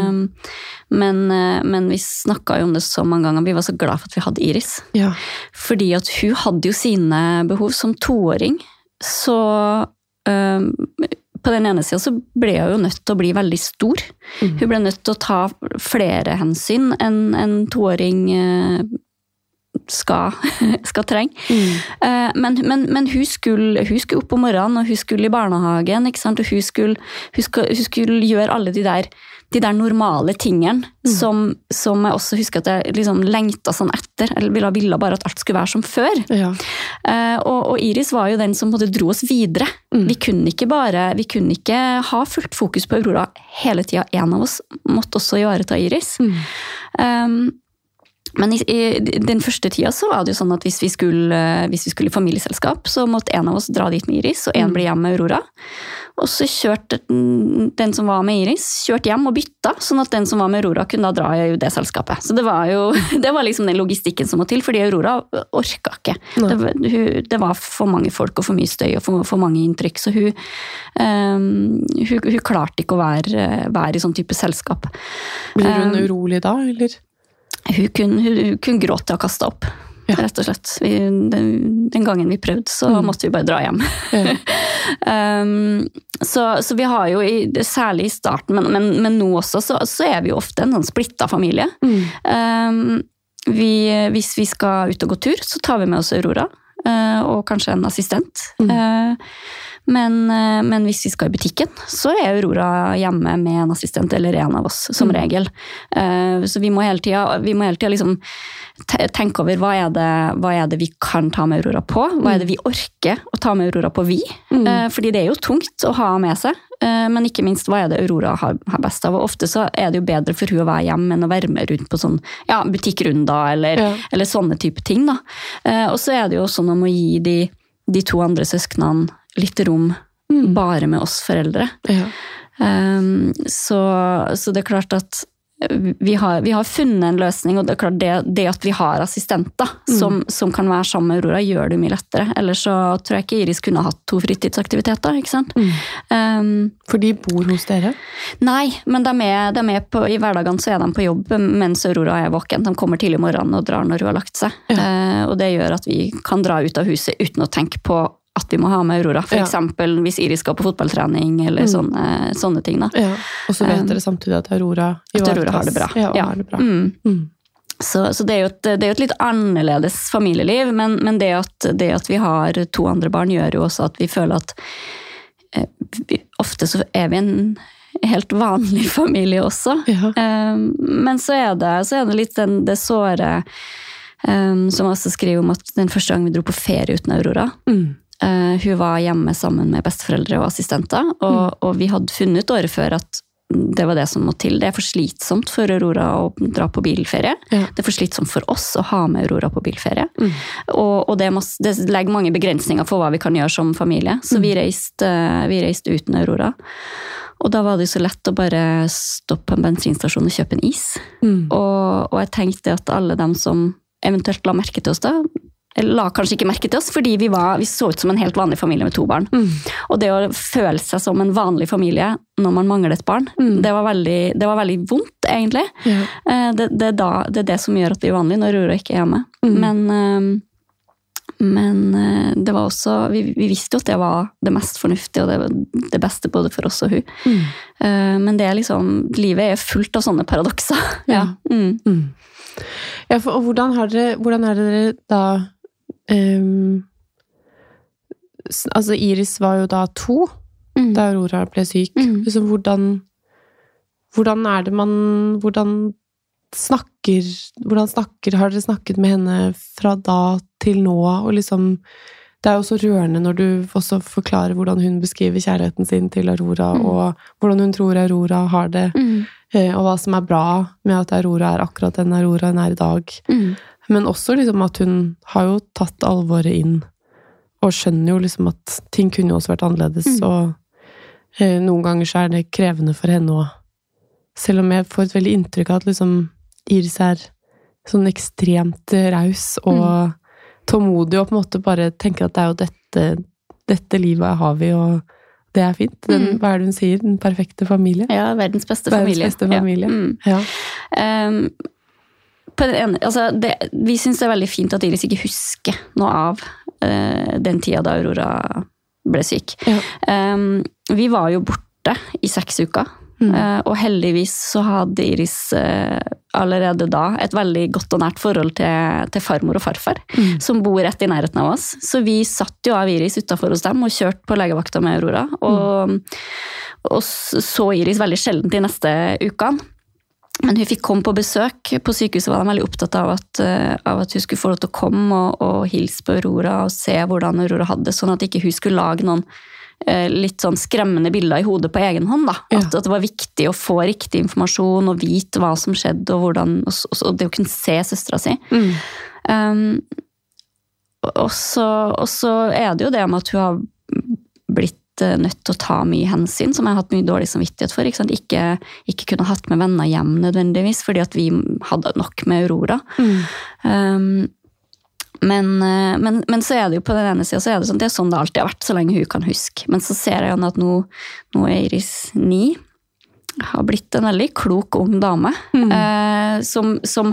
Men vi snakket jo om det så mange ganger. Vi var så glad for at vi hadde Iris. Ja. Fordi at hun hadde jo sine behov som 2-åring. Så på den ene siden så ble hun jo nødt til å bli veldig stor. Hun ble nødt til å ta flere hensyn enn en 2-åring skal trenge. Men hun skulle opp om morgenen, og hun skulle i barnehagen, ikke sant? Og hun skulle gjøre alle de der normale tingene som jeg også husker at jeg liksom lengta sånn etter, eller ville bare at alt skulle være som før. Ja. Og Iris var jo den som både dro oss videre. Vi kunne ikke ha fullt fokus på Aurora hele tiden. En av oss måtte også ivareta Iris. Men i den første tida så var det jo sånn at hvis vi skulle i familieselskap, så måtte en av oss dra dit med Iris, og en ble hjem med Aurora. Og så kjørte den som var med Iris, kjørte hjem og bytta, sånn at den som var med Aurora kunne da dra i det selskapet. Så det var liksom den logistikken som må til, fordi Aurora orka ikke. Det var for mange folk og for mye støy og for mange inntrykk, så hun klarte ikke å være i sånn type selskap. Blir hun urolig da, eller? Hun kunne gråte og kaste opp, rett og slett. Den gangen vi prøvde, så måtte vi bare dra hjem. Så vi har jo, særlig i starten, men nå også, så vi jo ofte en sånn splittet familie. Hvis vi skal ut og gå tur, så tar vi med oss Aurora, og kanskje en assistent. Men hvis vi skal i butikken, så Aurora hjemme med en assistent eller en av oss, som regel. Så vi må hele tiden liksom tenke over hva det vi kan ta med Aurora på, hva det vi orker å ta med Aurora på fordi det jo tungt å ha med seg, men ikke minst hva det Aurora har best av, og ofte så det jo bedre for hun å være hjemme enn å være med rundt på sånn, butikkrunder eller sånne type ting da. Og så det jo sånn om å gi de 2 andre søsknene litt rom bare med oss foreldre. Så det klart at vi har funnet en løsning, og det klart det at vi har assistenter som kan være sammen med Aurora, gjør det mye lettere. Ellers så tror jeg ikke Iris kunne hatt 2 fritidsaktiviteter, ikke sant? For de bor hos dere? Nei, men i hverdagen så de på jobb mens Aurora våken. De kommer tidlig i morgenen og drar når hun har lagt seg. Og det gjør at vi kan dra ut av huset uten å tenke på at vi må ha med Aurora, for eksempel hvis Iris skal på fotballtrening eller sånne ting da. Og så vet dere samtidig at Aurora har det bra. Har det bra. Så det jo et litt annerledes familieliv, men det at vi har 2 andre barn gjør jo også at vi føler at ofte så vi en helt vanlig familie også. Men så det litt det såre som også skriver om at den første gang vi dro på ferie uten Aurora, hun var hjemme sammen med besteforeldre og assistenter, og vi hadde funnet året før at det var det som må til. Det for slitsomt for Aurora å dra på bilferie. Det for slitsomt for oss å ha med Aurora på bilferie. Og det legger mange begrensninger for hva vi kan gjøre som familie. Så vi reiste uten Aurora. Og da var det så lett å bare stoppe på en bensinstasjon og kjøpe en is. Og jeg tenkte at alle dem som eventuelt la merke til oss da, la kanskje ikke merke til oss, fordi vi så ut som en helt vanlig familie med 2 barn. Og det å føle seg som en vanlig familie når man mangler et barn, det var veldig vondt, egentlig. Det det som gjør at vi vanlige når Aurora ikke hjemme. Men det var også, vi visste jo at det var det mest fornuftige, og det var det beste både for oss og hun. Men det liksom, livet fullt av sånne paradokser. Og hvordan dere da altså Iris var jo da 2 da Aurora ble syk. Så hvordan har dere snakket med henne fra da til nå, og liksom det jo så rørende når du også forklarer hvordan hun beskriver kjærligheten sin til Aurora, og hvordan hun tror Aurora har det, og hva som bra med at Aurora akkurat den Aurora hun i dag. Men også liksom at hun har jo tatt alvoret inn, og skjønner jo liksom at ting kunne jo også vært annerledes, og noen ganger så det krevende for henne også. Selv om jeg får et veldig inntrykk av at liksom Iris sånn ekstremt raus og tålmodig, og på en måte bare tenker at det jo dette livet har vi, og det fint. Hva det hun sier? Den perfekte familie? Ja, verdens beste familie. Verdens beste familie. Ja. På den ene, altså vi synes det veldig fint at Iris ikke husker noe av den tida da Aurora ble syk. Ja. Vi var jo borte i 6 uker, og heldigvis så hadde Iris allerede da et veldig godt og nært forhold til farmor og farfar, som bor rett i nærheten av oss. Så vi satt jo av Iris utenfor hos dem og kjørte på legevakta med Aurora, og så Iris veldig sjelden de neste ukene. Men hun fikk komme på besøk. På sykehuset var de veldig opptatt av at hun skulle få lov til å komme og hilse på Aurora og se hvordan Aurora hadde det, sånn at ikke hun skulle lage noen litt sånn skremmende bilder i hodet på egen hånd. Da. Ja. At det var viktig å få riktig informasjon og vite hva som skjedde, og det å kunne se søstera si. Og så det jo det med at hun har blitt nødt til å ta mye hensyn, som jeg har hatt mye dårlig samvittighet for. Ikke kunne hatt med venner hjem nødvendigvis, fordi at vi hadde nok med Aurora. Men så det jo på den ene siden, så det sånn, det sånn det alltid har vært, så lenge hun kan huske. Men så ser jeg jo at nå Iris 9, har blitt en veldig klok ung dame, som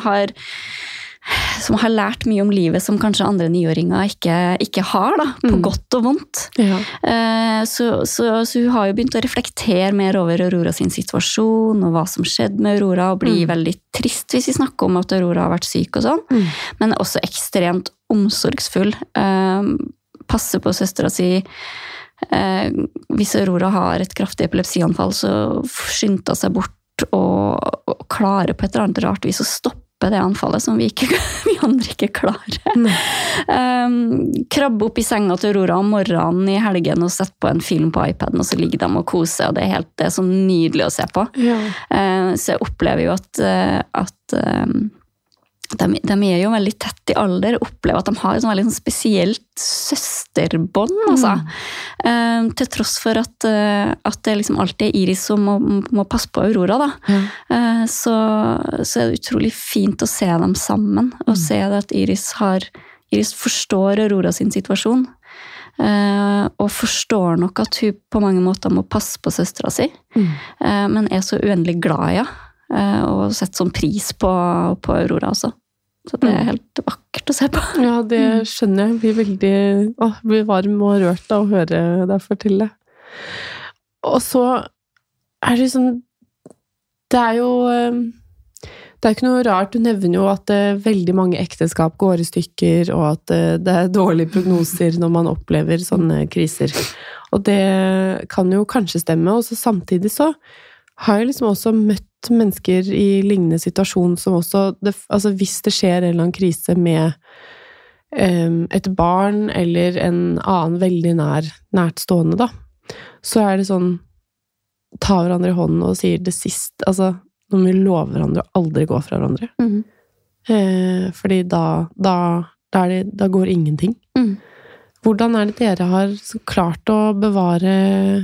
har lært mye om livet som kanskje andre 9-åringer ikke har, da, på godt og vondt. Ja. Så hun har jo begynt å reflektere mer over Aurora sin situasjon, og hva som skjedde med Aurora, og blir veldig trist hvis vi snakker om at Aurora har vært syk og sånn, men også ekstremt omsorgsfull. Passer på søstera si. Hvis Aurora har et kraftig epilepsianfall, så skynder hun seg bort og klarer på et eller annet rart vis å stoppe det anfallet som vi andre ikke klarer. Krabbe opp i senga til Aurora om morgenen i helgen og sette på en film på iPaden, og så ligger de og koser, og det er så nydelig å se på. Ja. Så jeg opplever jo at de jo veldig tett i alder, opplever at de har et sånn veldig spesielt søsterbånd, altså. Til tross for at det liksom alltid Iris som må passe på Aurora, da. Så det utrolig fint å se dem sammen, og se at Iris forstår Aurora sin situasjon, og forstår nok at hun på mange måter må passe på søstera si, men så uendelig glad, ja. Og sette sånn pris på Aurora også. Så det helt vakkert å se på. Ja, det skjønner jeg. Blir varm og rørt av å høre deg fortelle. Og så det sånn, det jo det ikke noe rart, du nevner jo at veldig mange ekteskap går i stykker, og at det dårlige prognoser når man opplever sånne kriser. Og det kan jo kanskje stemme, og så samtidig så har jeg liksom også møtt mennesker i lignende situasjon som også, altså hvis det skjer en eller annen krise med et barn eller en annen veldig nærtstående da, så det sånn, ta hverandre i hånden og sier det sist, altså når vi lover hverandre å aldri gå fra hverandre. Fordi da går ingenting. Hvordan det dere har klart å bevare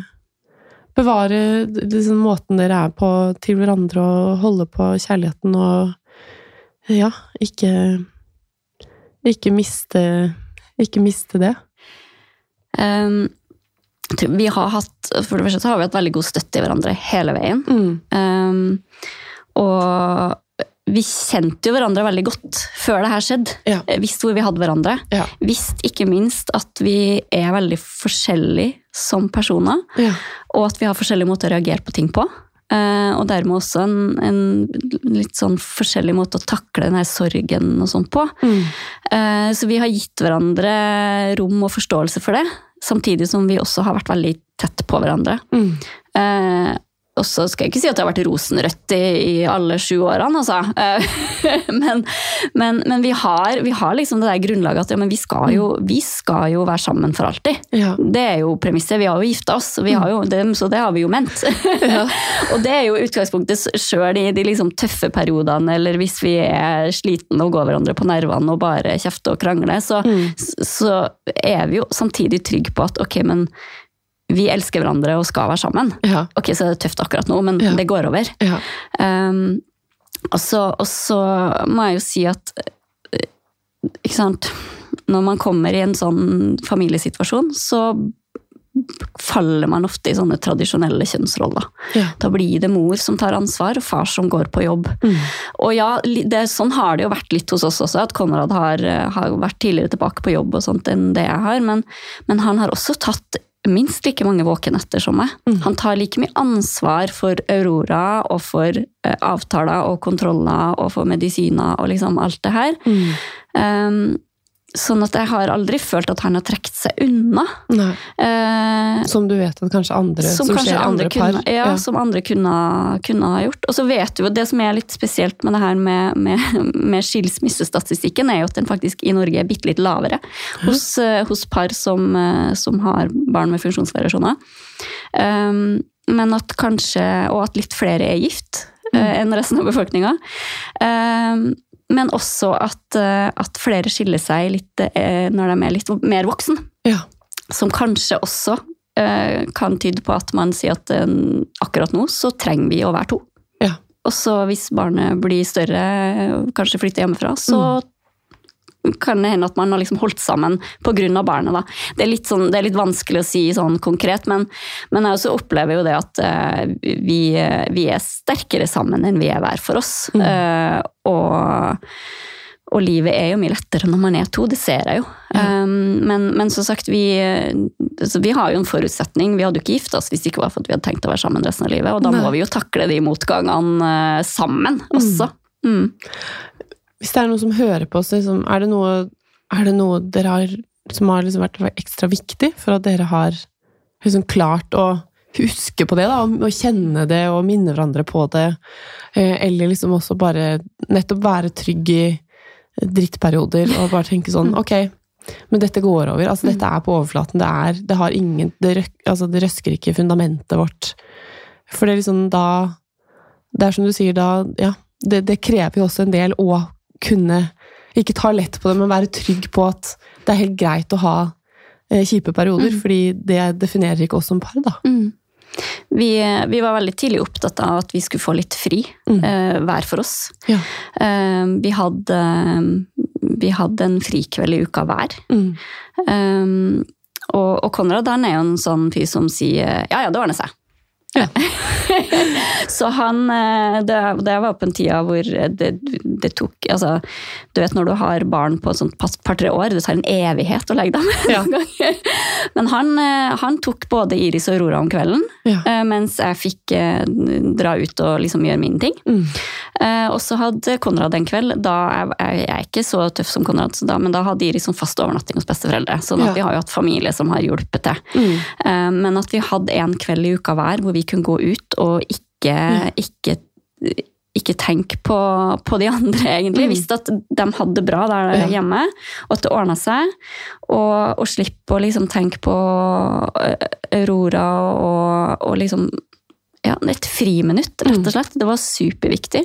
liksom, måten dere på til hverandre og holde på kjærligheten og ja, ikke miste det? Vi har hatt, for det første så har vi hatt veldig god støtte i hverandre hele veien. Og vi kjente jo hverandre veldig godt før det her skjedde. Ja. Visste hvor vi hadde hverandre. Ja. Visste ikke minst at vi veldig forskjellige som personer, og at vi har forskjellige måter å reagere på ting på. Og dermed også en litt sånn forskjellig måte å takle den her sorgen og sånt på. Så vi har gitt hverandre rom og forståelse for det, samtidig som vi også har vært veldig tett på hverandre. Og så skal jeg ikke si at det har vært rosenrødt i alle 7 årene, altså. men vi har liksom det der grunnlaget at ja, men vi skal jo være sammen for alltid. Ja. Det jo premisset. Vi har jo giftet oss, så det har vi jo ment. Ja. Og det jo utgangspunktet selv i de liksom tøffe periodene, eller hvis vi sliten og går hverandre på nervene og bare kjefter og krangler, så vi jo samtidig trygg på at ok, men vi elsker hverandre og skal være sammen. Ja. Ok, så det tøft akkurat nå, men det går over. Ja. Og så må jeg jo si at ikke sant, når man kommer i en sånn familiesituasjon, så faller man ofte i sånne tradisjonelle kjønnsroller. Ja. Da blir det mor som tar ansvar, og far som går på jobb. Og ja, sånn har det jo vært litt hos oss også, at Konrad har vært tidligere tilbake på jobb og sånt enn det jeg har, men han har også tatt minst like mange våkenetter som meg. Han tar like mye ansvar for Aurora og for avtaler og kontroller og for medisiner og liksom alt det her. Sånn at jeg har aldri følt at han har trekt seg unna. Som du vet at kanskje andre som skjer i andre par. Ja, som andre kunne ha gjort. Og så vet du jo, det som litt spesielt med det her med skilsmissestatistikken jo at den faktisk i Norge bitte litt lavere hos par som har barn med funksjonsvariasjoner. Men at kanskje, og at litt flere gift enn resten av befolkningen. Men også at flere skiller seg litt når de litt mer voksen. Ja. Som kanskje også kan tyde på at man sier at akkurat nå så trenger vi å være 2. Ja. Og så hvis barnet blir større, kanskje flytter hjemmefra, så kan det hende at man har liksom holdt sammen på grunn av barnet. Da. Det er litt vanskelig å si sånn konkret, men jeg også opplever jo det at vi sterkere sammen enn vi hver for oss. Og livet jo mye lettere når man 2, det ser jeg jo. Men som sagt, vi har jo en forutsetning. Vi hadde jo ikke gift oss hvis det ikke var for at vi hadde tenkt å være sammen resten av livet, og da må vi jo takle de motgangene sammen også. Hvis det noen som hører på oss, liksom, det noe dere har som har liksom vært ekstra viktig for at dere har liksom klart å huske på det da, og kjenne det og minne hverandre på det, eller liksom også bare nettopp være trygg i drittperioder og bare tenke sånn, ok, men dette går over, altså dette på overflaten, det har ingen, det røsker ikke fundamentet vårt, for det liksom da, det som du sier da, ja, det krever jo også en del å kunne ikke ta lett på det, men være trygg på at det helt greit å ha kjipe perioder, fordi det definerer ikke oss som par da. Vi var veldig tidlig opptatt av at vi skulle få litt fri hver for oss. Ja. Vi hadde en frikveld i uka hver. Og Konrad han jo en sånn fyr som sier ja, det ordner seg. Ja. Så han det var på en tida hvor det tok altså, du vet når du har barn på sånn par-3 år, det tar en evighet å legge dem ja. Men han tok både Iris og Aurora om kvelden mens jeg fikk dra ut og liksom gjøre mine ting og så hadde Konrad en kveld da jeg ikke så tøff som Konrad men da hadde Iris som fast overnatting hos besteforeldre sånn at vi har jo hatt familie som har hjulpet til men at vi hadde en kveld i uka hver hvor vi kunne gå ut og ikke tenke på de andre egentlig. Visste at de hadde det bra der hjemme, og at det ordnet seg, og slippe å liksom tenke på Aurora og liksom, ja, et friminutt, rett og slett. Det var superviktig.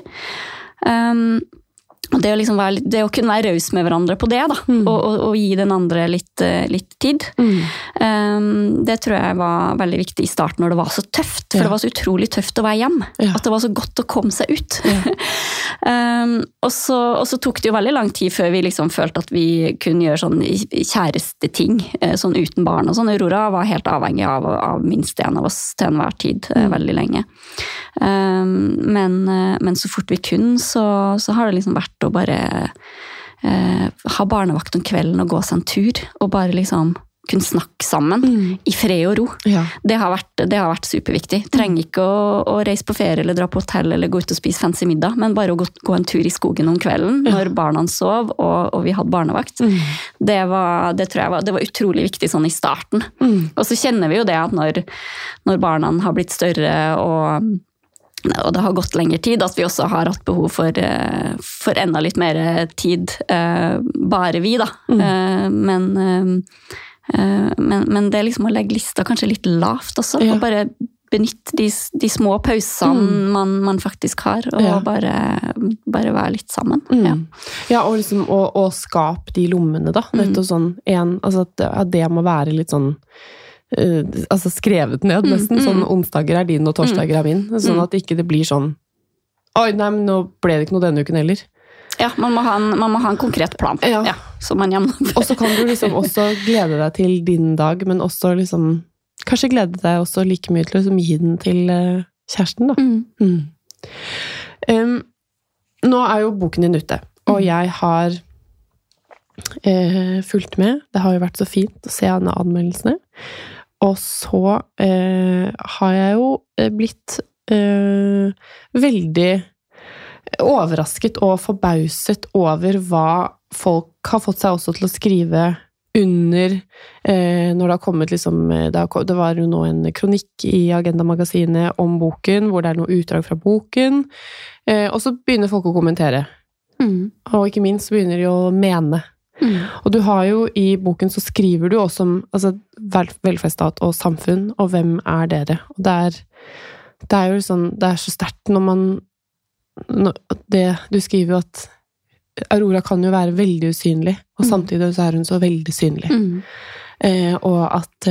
Og det å kunne være raus med hverandre på det da, og gi den andre litt tid det tror jeg var veldig viktig i starten når det var så tøft for det var så utrolig tøft å være hjemme at det var så godt å komme seg ut og så tok det jo veldig lang tid før vi liksom følte at vi kunne gjøre sånn kjæreste ting sånn uten barn og sånn. Aurora var helt avhengig av minst en av oss til enhver tid veldig lenge men så fort vi kunne så har det liksom vært å bare ha barnevakt om kvelden og gå seg en tur og bare liksom kunne snakke sammen i fred og ro. Ja. Det har vært superviktig. Trenger ikke å reise på ferie eller dra på hotell eller gå ut og spise fancy middag, men bare å gå en tur i skogen om kvelden når barna sov og vi hadde barnevakt. Det var utrolig viktig sånn i starten. Og så kjenner vi jo det at når barna har blitt større og det har gått lengre tid, at vi også har hatt behov for enda litt mer tid, bare vi da. Men det liksom å legge lista kanskje litt lavt også, og bare benytte de små pausene man faktisk har, og bare være litt sammen. Ja, og liksom å skape de lommene da, sånn, altså at det må være litt sånn altså skrevet ned nesten, sånn onsdager er din og torsdager er min, sånn at ikke det blir sånn oi, nei, men nå ble det ikke noe denne uken heller. Ja, man må ha en konkret plan. Ja, så man og så kan du liksom også glede deg til din dag, men også liksom kanskje glede deg også like mye til å liksom gi den til kjæresten da. Nå er jo boken din ute, og jeg har fulgt med. Det har jo vært så fint å se alle anmeldelsene. Og så har jeg jo blitt veldig overrasket og forbauset over hva folk har fått seg også til å skrive under når det har kommet liksom, det var jo nå en kronikk i Agenda-magasinet om boken, hvor det er noe utdrag fra boken, og så begynner folk å kommentere. Og ikke minst begynner de å mene. Og du har jo i boken så skriver du også om altså, velferdsstat og samfunn, og hvem er dere? Og det er jo sånn, det er så sterkt når du skriver jo at Aurora kan jo være veldig usynlig, og samtidig så er hun så veldig synlig. Og at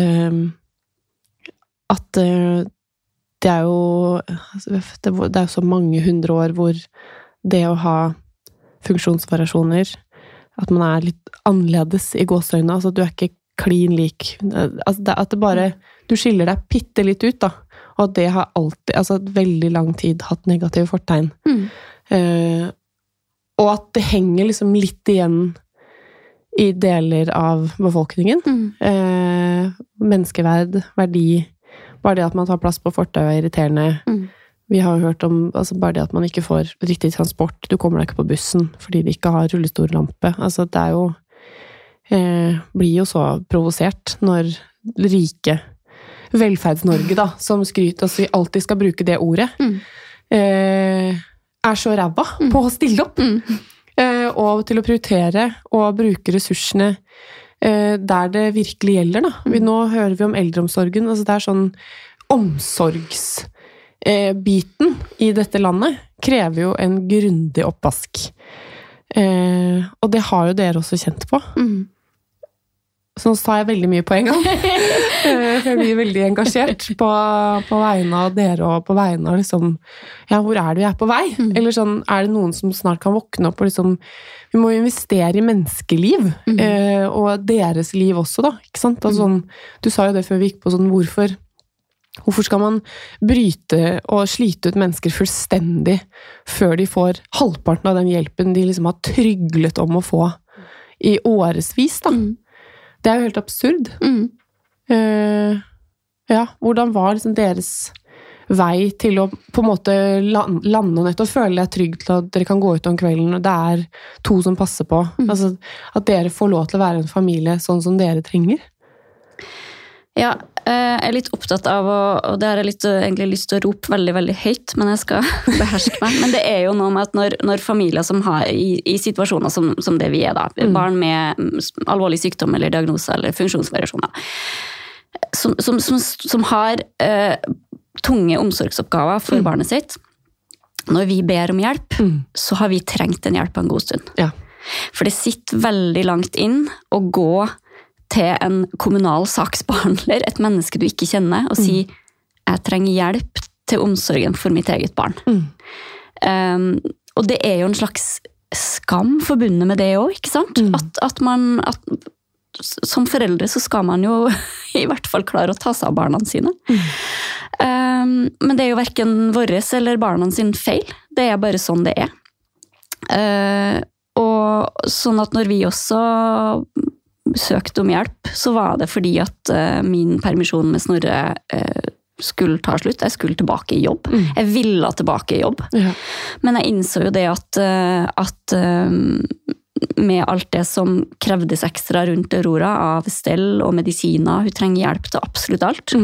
det er jo det er jo så mange 100 år hvor det å ha funksjonsvariasjoner, at man er litt annerledes i gåsøyne, altså du er ikke klin lik, altså at det bare, du skiller deg pitte litt ut da, og det har alltid, altså veldig lang tid hatt negative fortegn. Og at det henger liksom litt igjen i deler av befolkningen. Menneskeverd, verdi, bare det at man tar plass på fortau er irriterende. Vi har jo hørt om altså bare det at man ikke får riktig transport, du kommer deg ikke på bussen fordi de ikke har rullestollampe. Altså det er jo blir jo så provosert når rike Velferds-Norge da, som skryter og alltid skal bruke det ordet, er så ræva på å stille opp og til å prioritere og bruke ressursene der det virkelig gjelder da. Nå hører vi om eldreomsorgen, altså det er sånn omsorgsbiten i dette landet krever jo en grundig oppvask. Og det har jo dere også kjent på. Så nå sa jeg veldig mye på en gang. For jeg blir veldig engasjert på vegne av dere og på vegne av liksom, ja, hvor er det vi er på vei? Eller sånn, er det noen som snart kan våkne opp og liksom, vi må investere i menneskeliv, og deres liv også da, ikke sant? Og sånn, du sa jo det før vi gikk på sånn, hvorfor skal man bryte og slite ut mennesker fullstendig før de får halvparten av den hjelpen de liksom har tryglet om å få i årevis da? Det er jo helt absurd. Ja, hvordan var liksom deres vei til å på en måte lande og nettopp føle deg trygg til at dere kan gå ut om kvelden, og det er 2 som passer på. Altså, at dere får lov til å være en familie sånn som dere trenger. Ja, jeg er litt opptatt av, og det har jeg egentlig lyst til å rope veldig, veldig høyt, men jeg skal beherske meg. Men det er jo noe med at når familier som har i situasjoner som det vi er da, barn med alvorlig sykdom eller diagnose eller funksjonsvariasjoner, som har tunge omsorgsoppgaver for barnet sitt, når vi ber om hjelp, så har vi trengt en hjelp en god stund. Ja. For det sitter veldig langt inn å gå til en kommunal saksbehandler, et menneske du ikke kjenner, og si, jeg trenger hjelp til omsorgen for mitt eget barn. Og det er jo en slags skam forbundet med det også, ikke sant? At som foreldre så skal man jo i hvert fall klare å ta seg av barna sine. Men det er jo hverken våres eller barna sin feil. Det er bare sånn det er. Og sånn at når vi også søkte om hjelp, så var det fordi at min permisjon med Snorre skulle ta slutt. Jeg skulle tilbake i jobb. Jeg ville tilbake i jobb. Ja. Men jeg innså jo det at med alt det som krevdes ekstra rundt Aurora av stell og medisiner, hun trenger hjelp til absolutt alt,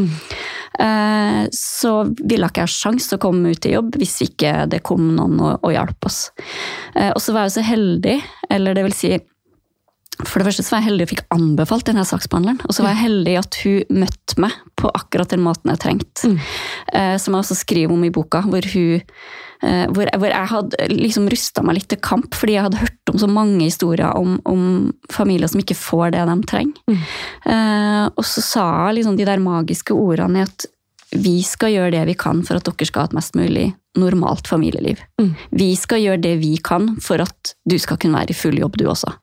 så ville jeg ikke ha sjans til å komme ut i jobb hvis ikke det kom noen og hjelpe oss. Og så var jeg så heldig, eller det vil si, for det første så var jeg heldig og fikk anbefalt denne saksbehandleren, og så var jeg heldig at hun møtte meg på akkurat den måten jeg trengte. Som jeg også skriver om i boka, hvor jeg hadde liksom rustet meg litt til kamp, fordi jeg hadde hørt om så mange historier om familier som ikke får det de trenger. Og så sa jeg liksom de der magiske ordene at vi skal gjøre det vi kan for at dere skal ha et mest mulig normalt familieliv. Vi skal gjøre det vi kan for at du skal kunne være i full jobb du også.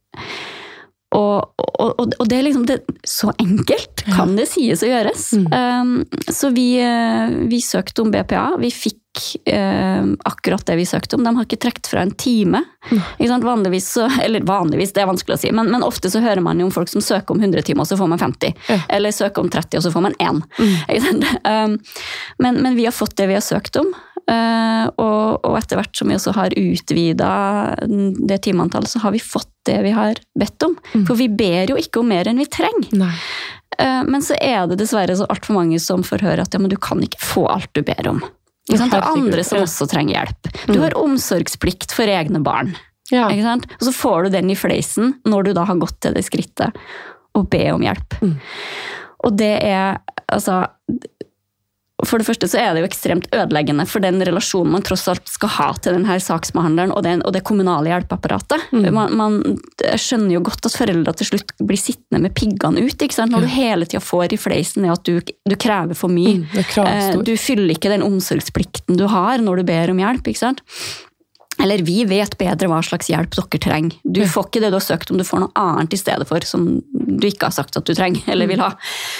Og det er liksom så enkelt kan det sies og gjøres. Så vi søkte om BPA, vi fikk akkurat det vi søkte om. De har ikke trekt fra en time. Ikke sant? Vanligvis, det er vanskelig å si, men ofte så hører man jo om folk som søker om 100 timer, og så får man 50. Eller søker om 30, og så får man 1. Ikke sant? Men vi har fått det vi har søkt om. Og etter hvert som vi også har utvidet det timeantallet, så har vi fått det vi har bedt om. For vi ber jo ikke om mer enn vi trenger. Nei. Men så er det dessverre så alt for mange som får høre at ja, men du kan ikke få alt du ber om. Det er andre som også trenger hjelp. Du har omsorgsplikt for egne barn. Ja. Ikke sant? Og så får du den i fleisen når du da har gått til det skrittet og be om hjelp. Og det er, altså, for det første så er det jo ekstremt ødeleggende for den relasjonen man tross alt skal ha til denne saksbehandleren og det kommunale hjelpeapparatet. Jeg skjønner jo godt at foreldre til slutt blir sittende med piggene ut, ikke sant? Når du hele tiden får i fleisen er at du krever for mye. Du fyller ikke den omsorgsplikten du har når du ber om hjelp, ikke sant? Eller vi vet bedre hva slags hjelp dere trenger. Du får ikke det du har søkt om, du får noe annet i stedet for som du ikke har sagt at du trenger eller vil ha.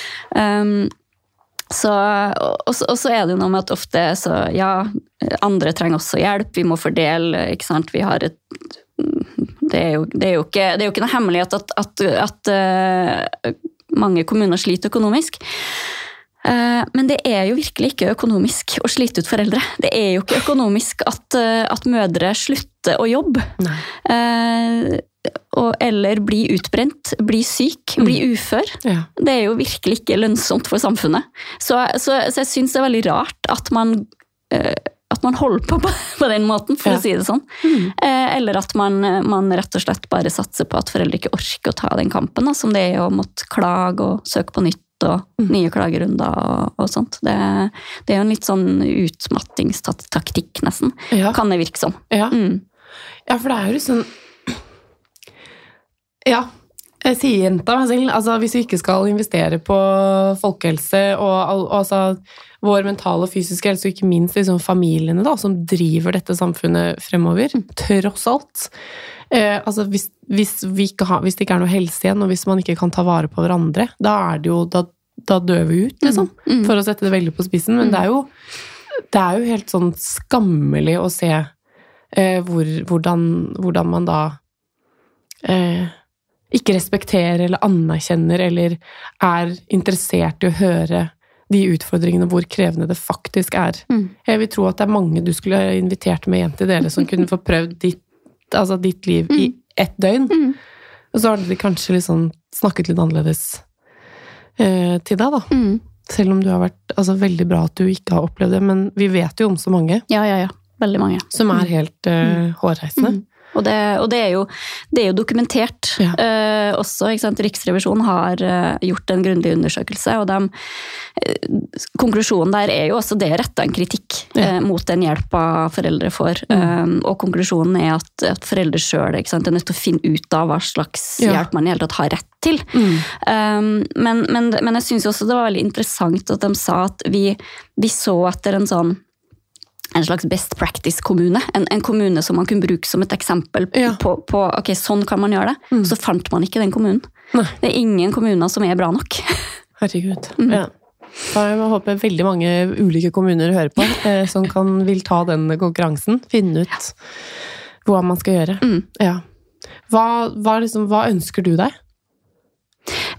Og så er det jo noe med at ofte så, ja, andre trenger også hjelp, vi må fordele, ikke sant, vi har det er jo ikke noe hemmelighet at mange kommuner sliter økonomisk, men det er jo virkelig ikke økonomisk å slite ut foreldre. Det er jo ikke økonomisk at mødre slutter å jobbe. Eller bli utbrent, bli syk, bli ufør. Ja. Det er jo virkelig ikke lønnsomt for samfunnet. Så jeg synes det er veldig rart at man holder på den måten, for å si det sånn. Eller at man rett og slett bare satser på at foreldre ikke orker å ta den kampen, da, som det er å måtte klage og søke på nytt og nye klagerunder og sånt. Det er jo en litt sånn utmattingstaktikk nesten. Ja. Kan det virke som. Ja. Ja, for det er jo liksom ja, jeg sier jenta meg selv, altså hvis vi ikke skal investere på folkehelse og altså vår mentale og fysiske helse, og ikke minst liksom familiene da, som driver dette samfunnet fremover, tross alt. Altså hvis det ikke er noe helse igjen, og hvis man ikke kan ta vare på hverandre, da er det jo, da dør vi ut, liksom, for å sette det veldig på spissen, men det er jo helt sånn skammelig å se hvordan man da ikke respekterer eller anerkjenner eller er interessert i å høre de utfordringene hvor krevende det faktisk er. Jeg vil tro at det er mange du skulle ha invitert med hjem til dere som kunne få prøvd ditt liv i ett døgn. Og så har dere kanskje liksom snakket litt annerledes til deg da. Selv om du har vært veldig bra at du ikke har opplevd det, men vi vet jo om så mange. Ja. Veldig mange. Som er helt hårreisende. Og det er jo dokumentert også, ikke sant? Riksrevisjonen har gjort en grundig undersøkelse, og konklusjonen der er jo også det rettet en kritikk mot den hjelpa foreldre får. Og konklusjonen er at foreldre selv ikke sant, er nødt til å finne ut av hva slags hjelp man i hele tatt har rett til. Men jeg synes også det var veldig interessant at de sa at vi så etter en slags best practice-kommune, en kommune som man kunne bruke som et eksempel på ok, sånn kan man gjøre det. Så fant man ikke den kommunen. Nei. Det er ingen kommuner som er bra nok. Herregud. Ja. Jeg håper veldig mange ulike kommuner hører på, som vil ta den konkurransen, finne ut hva man skal gjøre. Ja. Hva ønsker du deg?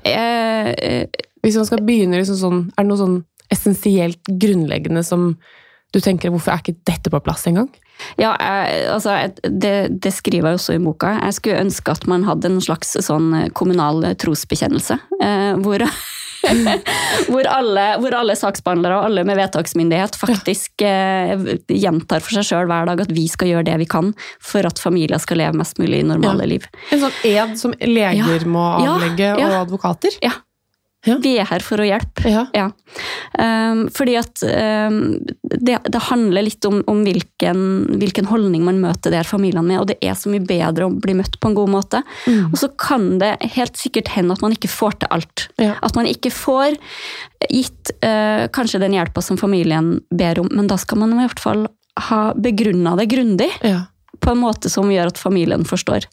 Hvis man skal begynne liksom sånn, det noe sånn essensielt grunnleggende som du tenker, hvorfor ikke dette på plass en gang? Ja, altså, det skriver jeg også i boka. Jeg skulle ønske at man hadde en slags sånn kommunal trosbekjennelse, hvor alle saksbehandlere og alle med vedtaksmyndighet faktisk gjentar for seg selv hver dag at vi skal gjøre det vi kan for at familier skal leve mest mulig i normale liv. En sånn ed som leger må avlegge, og advokater? Ja. Vi her for å hjelpe. Ja. Fordi at det handler litt om hvilken holdning man møter de her familiene med, og det så mye bedre å bli møtt på en god måte. Og så kan det helt sikkert hende at man ikke får til alt. At man ikke får gitt kanskje den hjelpa som familien ber om, men da skal man i hvert fall ha begrunnet det grundig på en måte som gjør at familien forstår.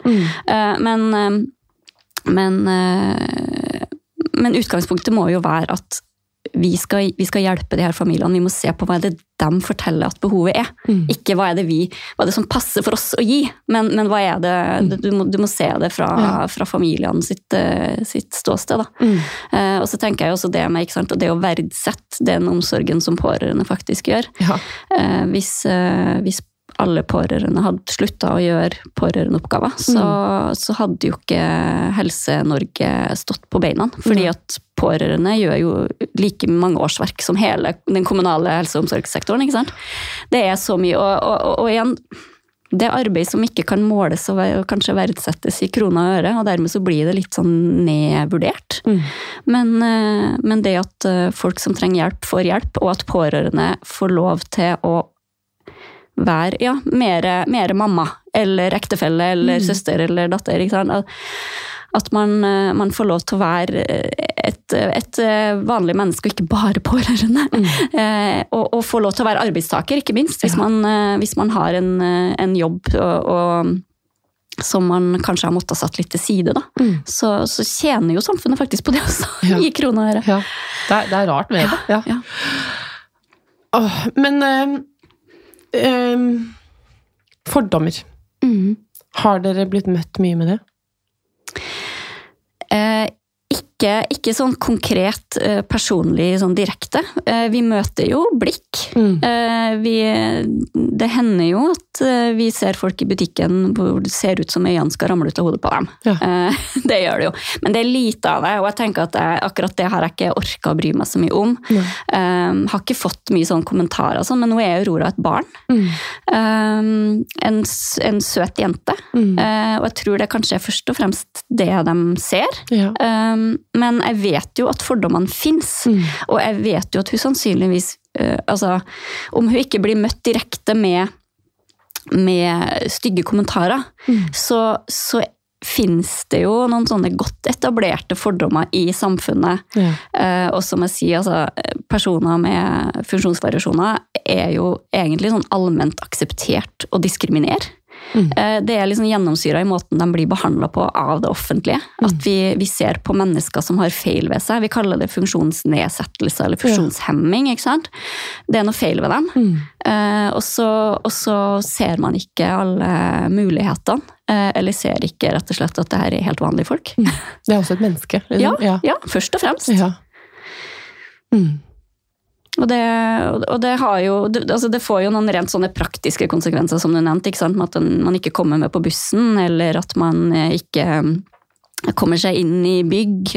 Men utgangspunktet må jo være at vi skal hjelpe de her familiene. Vi må se på hva det de forteller at behovet Ikke hva det som passer for oss å gi, men hva det, du må se det fra familiene sitt ståsted. Da. Og så tenker jeg også det med, ikke sant, det å verdsette den omsorgen som pårørende faktisk gjør. Hvis alle pårørende hadde sluttet å gjøre pårørendeoppgaver, så hadde jo ikke Helse-Norge stått på beina, fordi at pårørende gjør jo like mange årsverk som hele den kommunale helse- og omsorgssektoren, ikke sant? Det så mye, og igjen, det arbeid som ikke kan måles og kanskje verdsettes i kroner og øre, og dermed så blir det litt sånn nedvurdert. Men det at folk som trenger hjelp får hjelp, og at pårørende får lov til å være mer mamma, eller ektefelle, eller søster, eller datter, ikke sant? At man får lov til å være et vanlig menneske, og ikke bare pårørende. Og få lov til å være arbeidstaker, ikke minst, hvis man har en jobb, som man kanskje har måttet ha satt litt til side, da. Så tjener jo samfunnet faktisk på det også, i kroner og øre. Det rart med det. Men fordommer. Har dere blitt møtt mye med det? Ikke sånn konkret, personlig, sånn direkte. Vi møter jo blikk. Det hender jo at vi ser folk i butikken hvor det ser ut som øynene skal ramle ut av hodet på dem. Det gjør det jo. Men det lite av det, og jeg tenker at akkurat det har jeg ikke orket å bry meg så mye om. Har ikke fått mye sånne kommentarer, men nå Aurora et barn. En søt jente. Og jeg tror det kanskje først og fremst det de ser. Men jeg vet jo at fordommene finnes, og jeg vet jo at hun sannsynligvis, om hun ikke blir møtt direkte med stygge kommentarer, så finnes det jo noen sånne godt etablerte fordommer i samfunnet. Og som jeg sier, personer med funksjonsvariasjoner jo egentlig sånn allment akseptert å diskriminere. Det liksom gjennomsyret i måten de blir behandlet på av det offentlige. At vi ser på mennesker som har feil ved seg. Vi kaller det funksjonsnedsettelse eller funksjonshemming, ikke sant? Det noe feil ved dem. Og så ser man ikke alle mulighetene. Eller ser ikke rett og slett at det her helt vanlige folk. Det også et menneske. Liksom. Ja, først og fremst. Og det har jo, det får jo noen rent sånne praktiske konsekvenser som du nevnte, ikke sant? At man ikke kommer med på bussen, eller at man ikke kommer seg inn i bygg,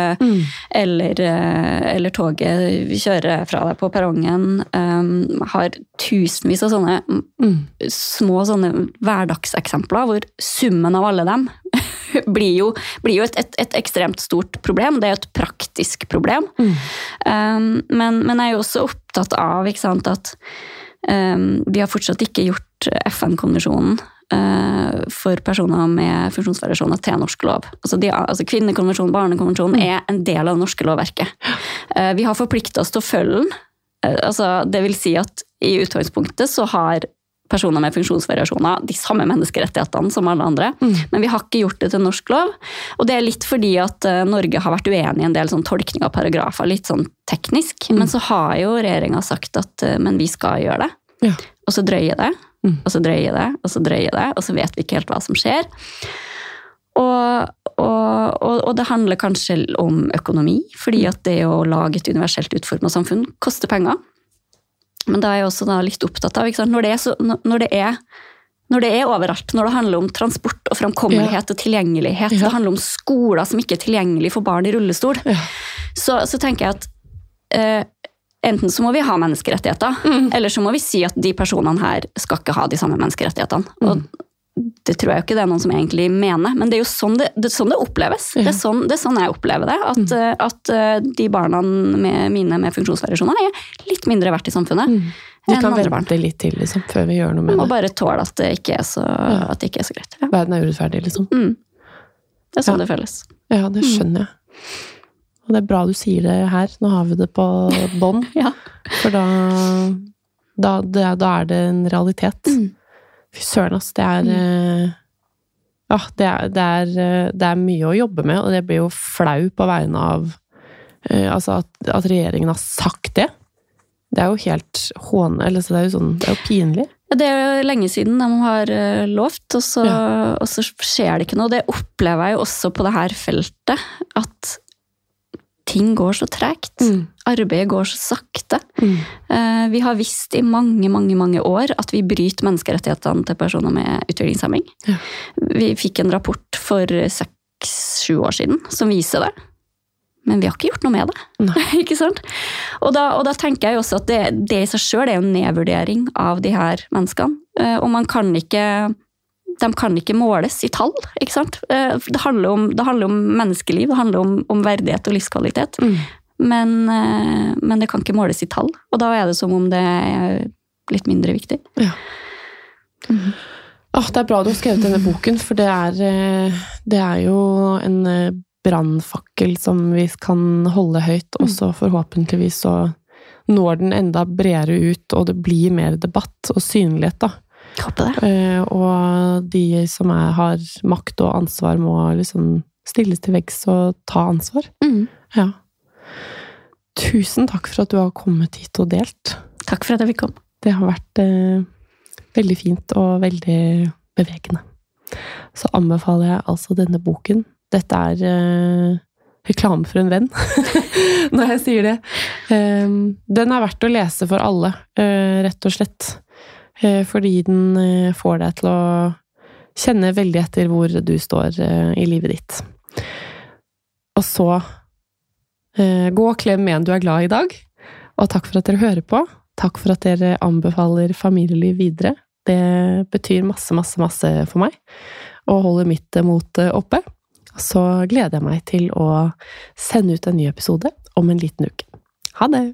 eller toget kjører fra deg på perrongen. Har tusenvis av sånne små sånne hverdagseksempler, hvor summen av alle dem blir jo et ekstremt stort problem. Det et praktisk problem. Men jeg jo også opptatt av, ikke sant, at vi har fortsatt ikke gjort FN-konvensjonen for personer med funksjonsvariasjoner til norsk lov. Altså kvinnekonvensjonen, barnekonvensjonen en del av det norske lovverket. Vi har forpliktet oss til å følge den. Det vil si at i utgangspunktet så har personer med funksjonsvariasjoner de samme menneskerettighetene som alle andre, men vi har ikke gjort det til norsk lov, og det litt fordi at Norge har vært uenig i en del sånn tolkning av paragrafer, litt sånn teknisk, men så har jo regjeringen sagt at men vi skal gjøre det, og så drøyer det, og så drøyer det, og så drøyer det, og så vet vi ikke helt hva som skjer. Og det handler kanskje om økonomi, fordi at det å lage et universelt utformet samfunn koster penger. Men da er jeg også da litt opptatt av, ikke sant? Når det er overalt, når det handler om transport og framkommelighet og tilgjengelighet, det handler om skoler som ikke er tilgjengelig for barn i rullestol, så tenker jeg at enten så må vi ha menneskerettigheter, eller så må vi si at de personene her skal ikke ha de samme menneskerettighetene. Og det tror jeg jo ikke det er noen som egentlig mener, men det er jo sånn det oppleves. Det er sånn jeg opplever det, at de barna med funksjonsvariasjoner er litt mindre verdt i samfunnet. Vi kan vente litt til, liksom, før vi gjør noe med det. Og bare tåle at det ikke er så greit. Ja. Verden er urettferdig, liksom. Det er sånn det føles. Ja, det skjønner jeg. Og det er bra du sier det her. Nå har vi det på bånd. For da er det en realitet. Fy søren, ass. Det er mye å jobbe med, og det blir jo flau på vegne av at regjeringen har sagt det. Det er jo helt det er jo pinlig. Det er jo lenge siden de har lovt, og så skjer det ikke noe. Det opplever jeg jo også på det her feltet, at ting går så tregt. Arbeidet går så sakte. Vi har visst i mange, mange, mange år at vi bryter menneskerettighetene til personer med utviklingshemming. Vi fikk en rapport for 6-7 år siden som viser det. Men vi har ikke gjort noe med det. Ikke sant? Og da tenker jeg jo også at det i seg selv er en nedvurdering av de her menneskene. Og de kan ikke måles i tall, ikke sant? Det handler om menneskeliv, det handler om verdighet og livskvalitet. Men det kan ikke måles i tall. Og da er det som om det er litt mindre viktig. Ja. Det er bra du har skrevet denne boken, for det er jo en brannfakkel som vi kan holde høyt, og så forhåpentligvis så når den enda bredere ut, og det blir mer debatt og synlighet da. Jeg håper det. Og de som har makt og ansvar må liksom stilles til veggs og ta ansvar. Ja. Tusen takk for at du har kommet hit og delt. Takk for at jeg fikk komme. Det har vært veldig fint og veldig bevegende. Så anbefaler jeg altså denne boken. Dette er reklame for en venn, når jeg sier det. Den er verdt å lese for alle, rett og slett. Fordi den får deg til å kjenne veldig etter hvor du står i livet ditt. Og så gå og klem med en du er glad i dag. Og takk for at dere hører på. Takk for at dere anbefaler familieliv videre. Det betyr masse, masse, masse for meg. Og holder mitt mot oppe. Så gleder jeg meg til å sende ut en ny episode om en liten uke. Ha det!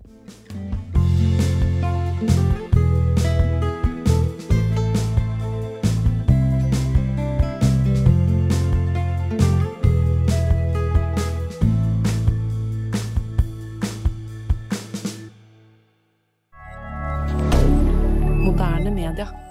Moderne media.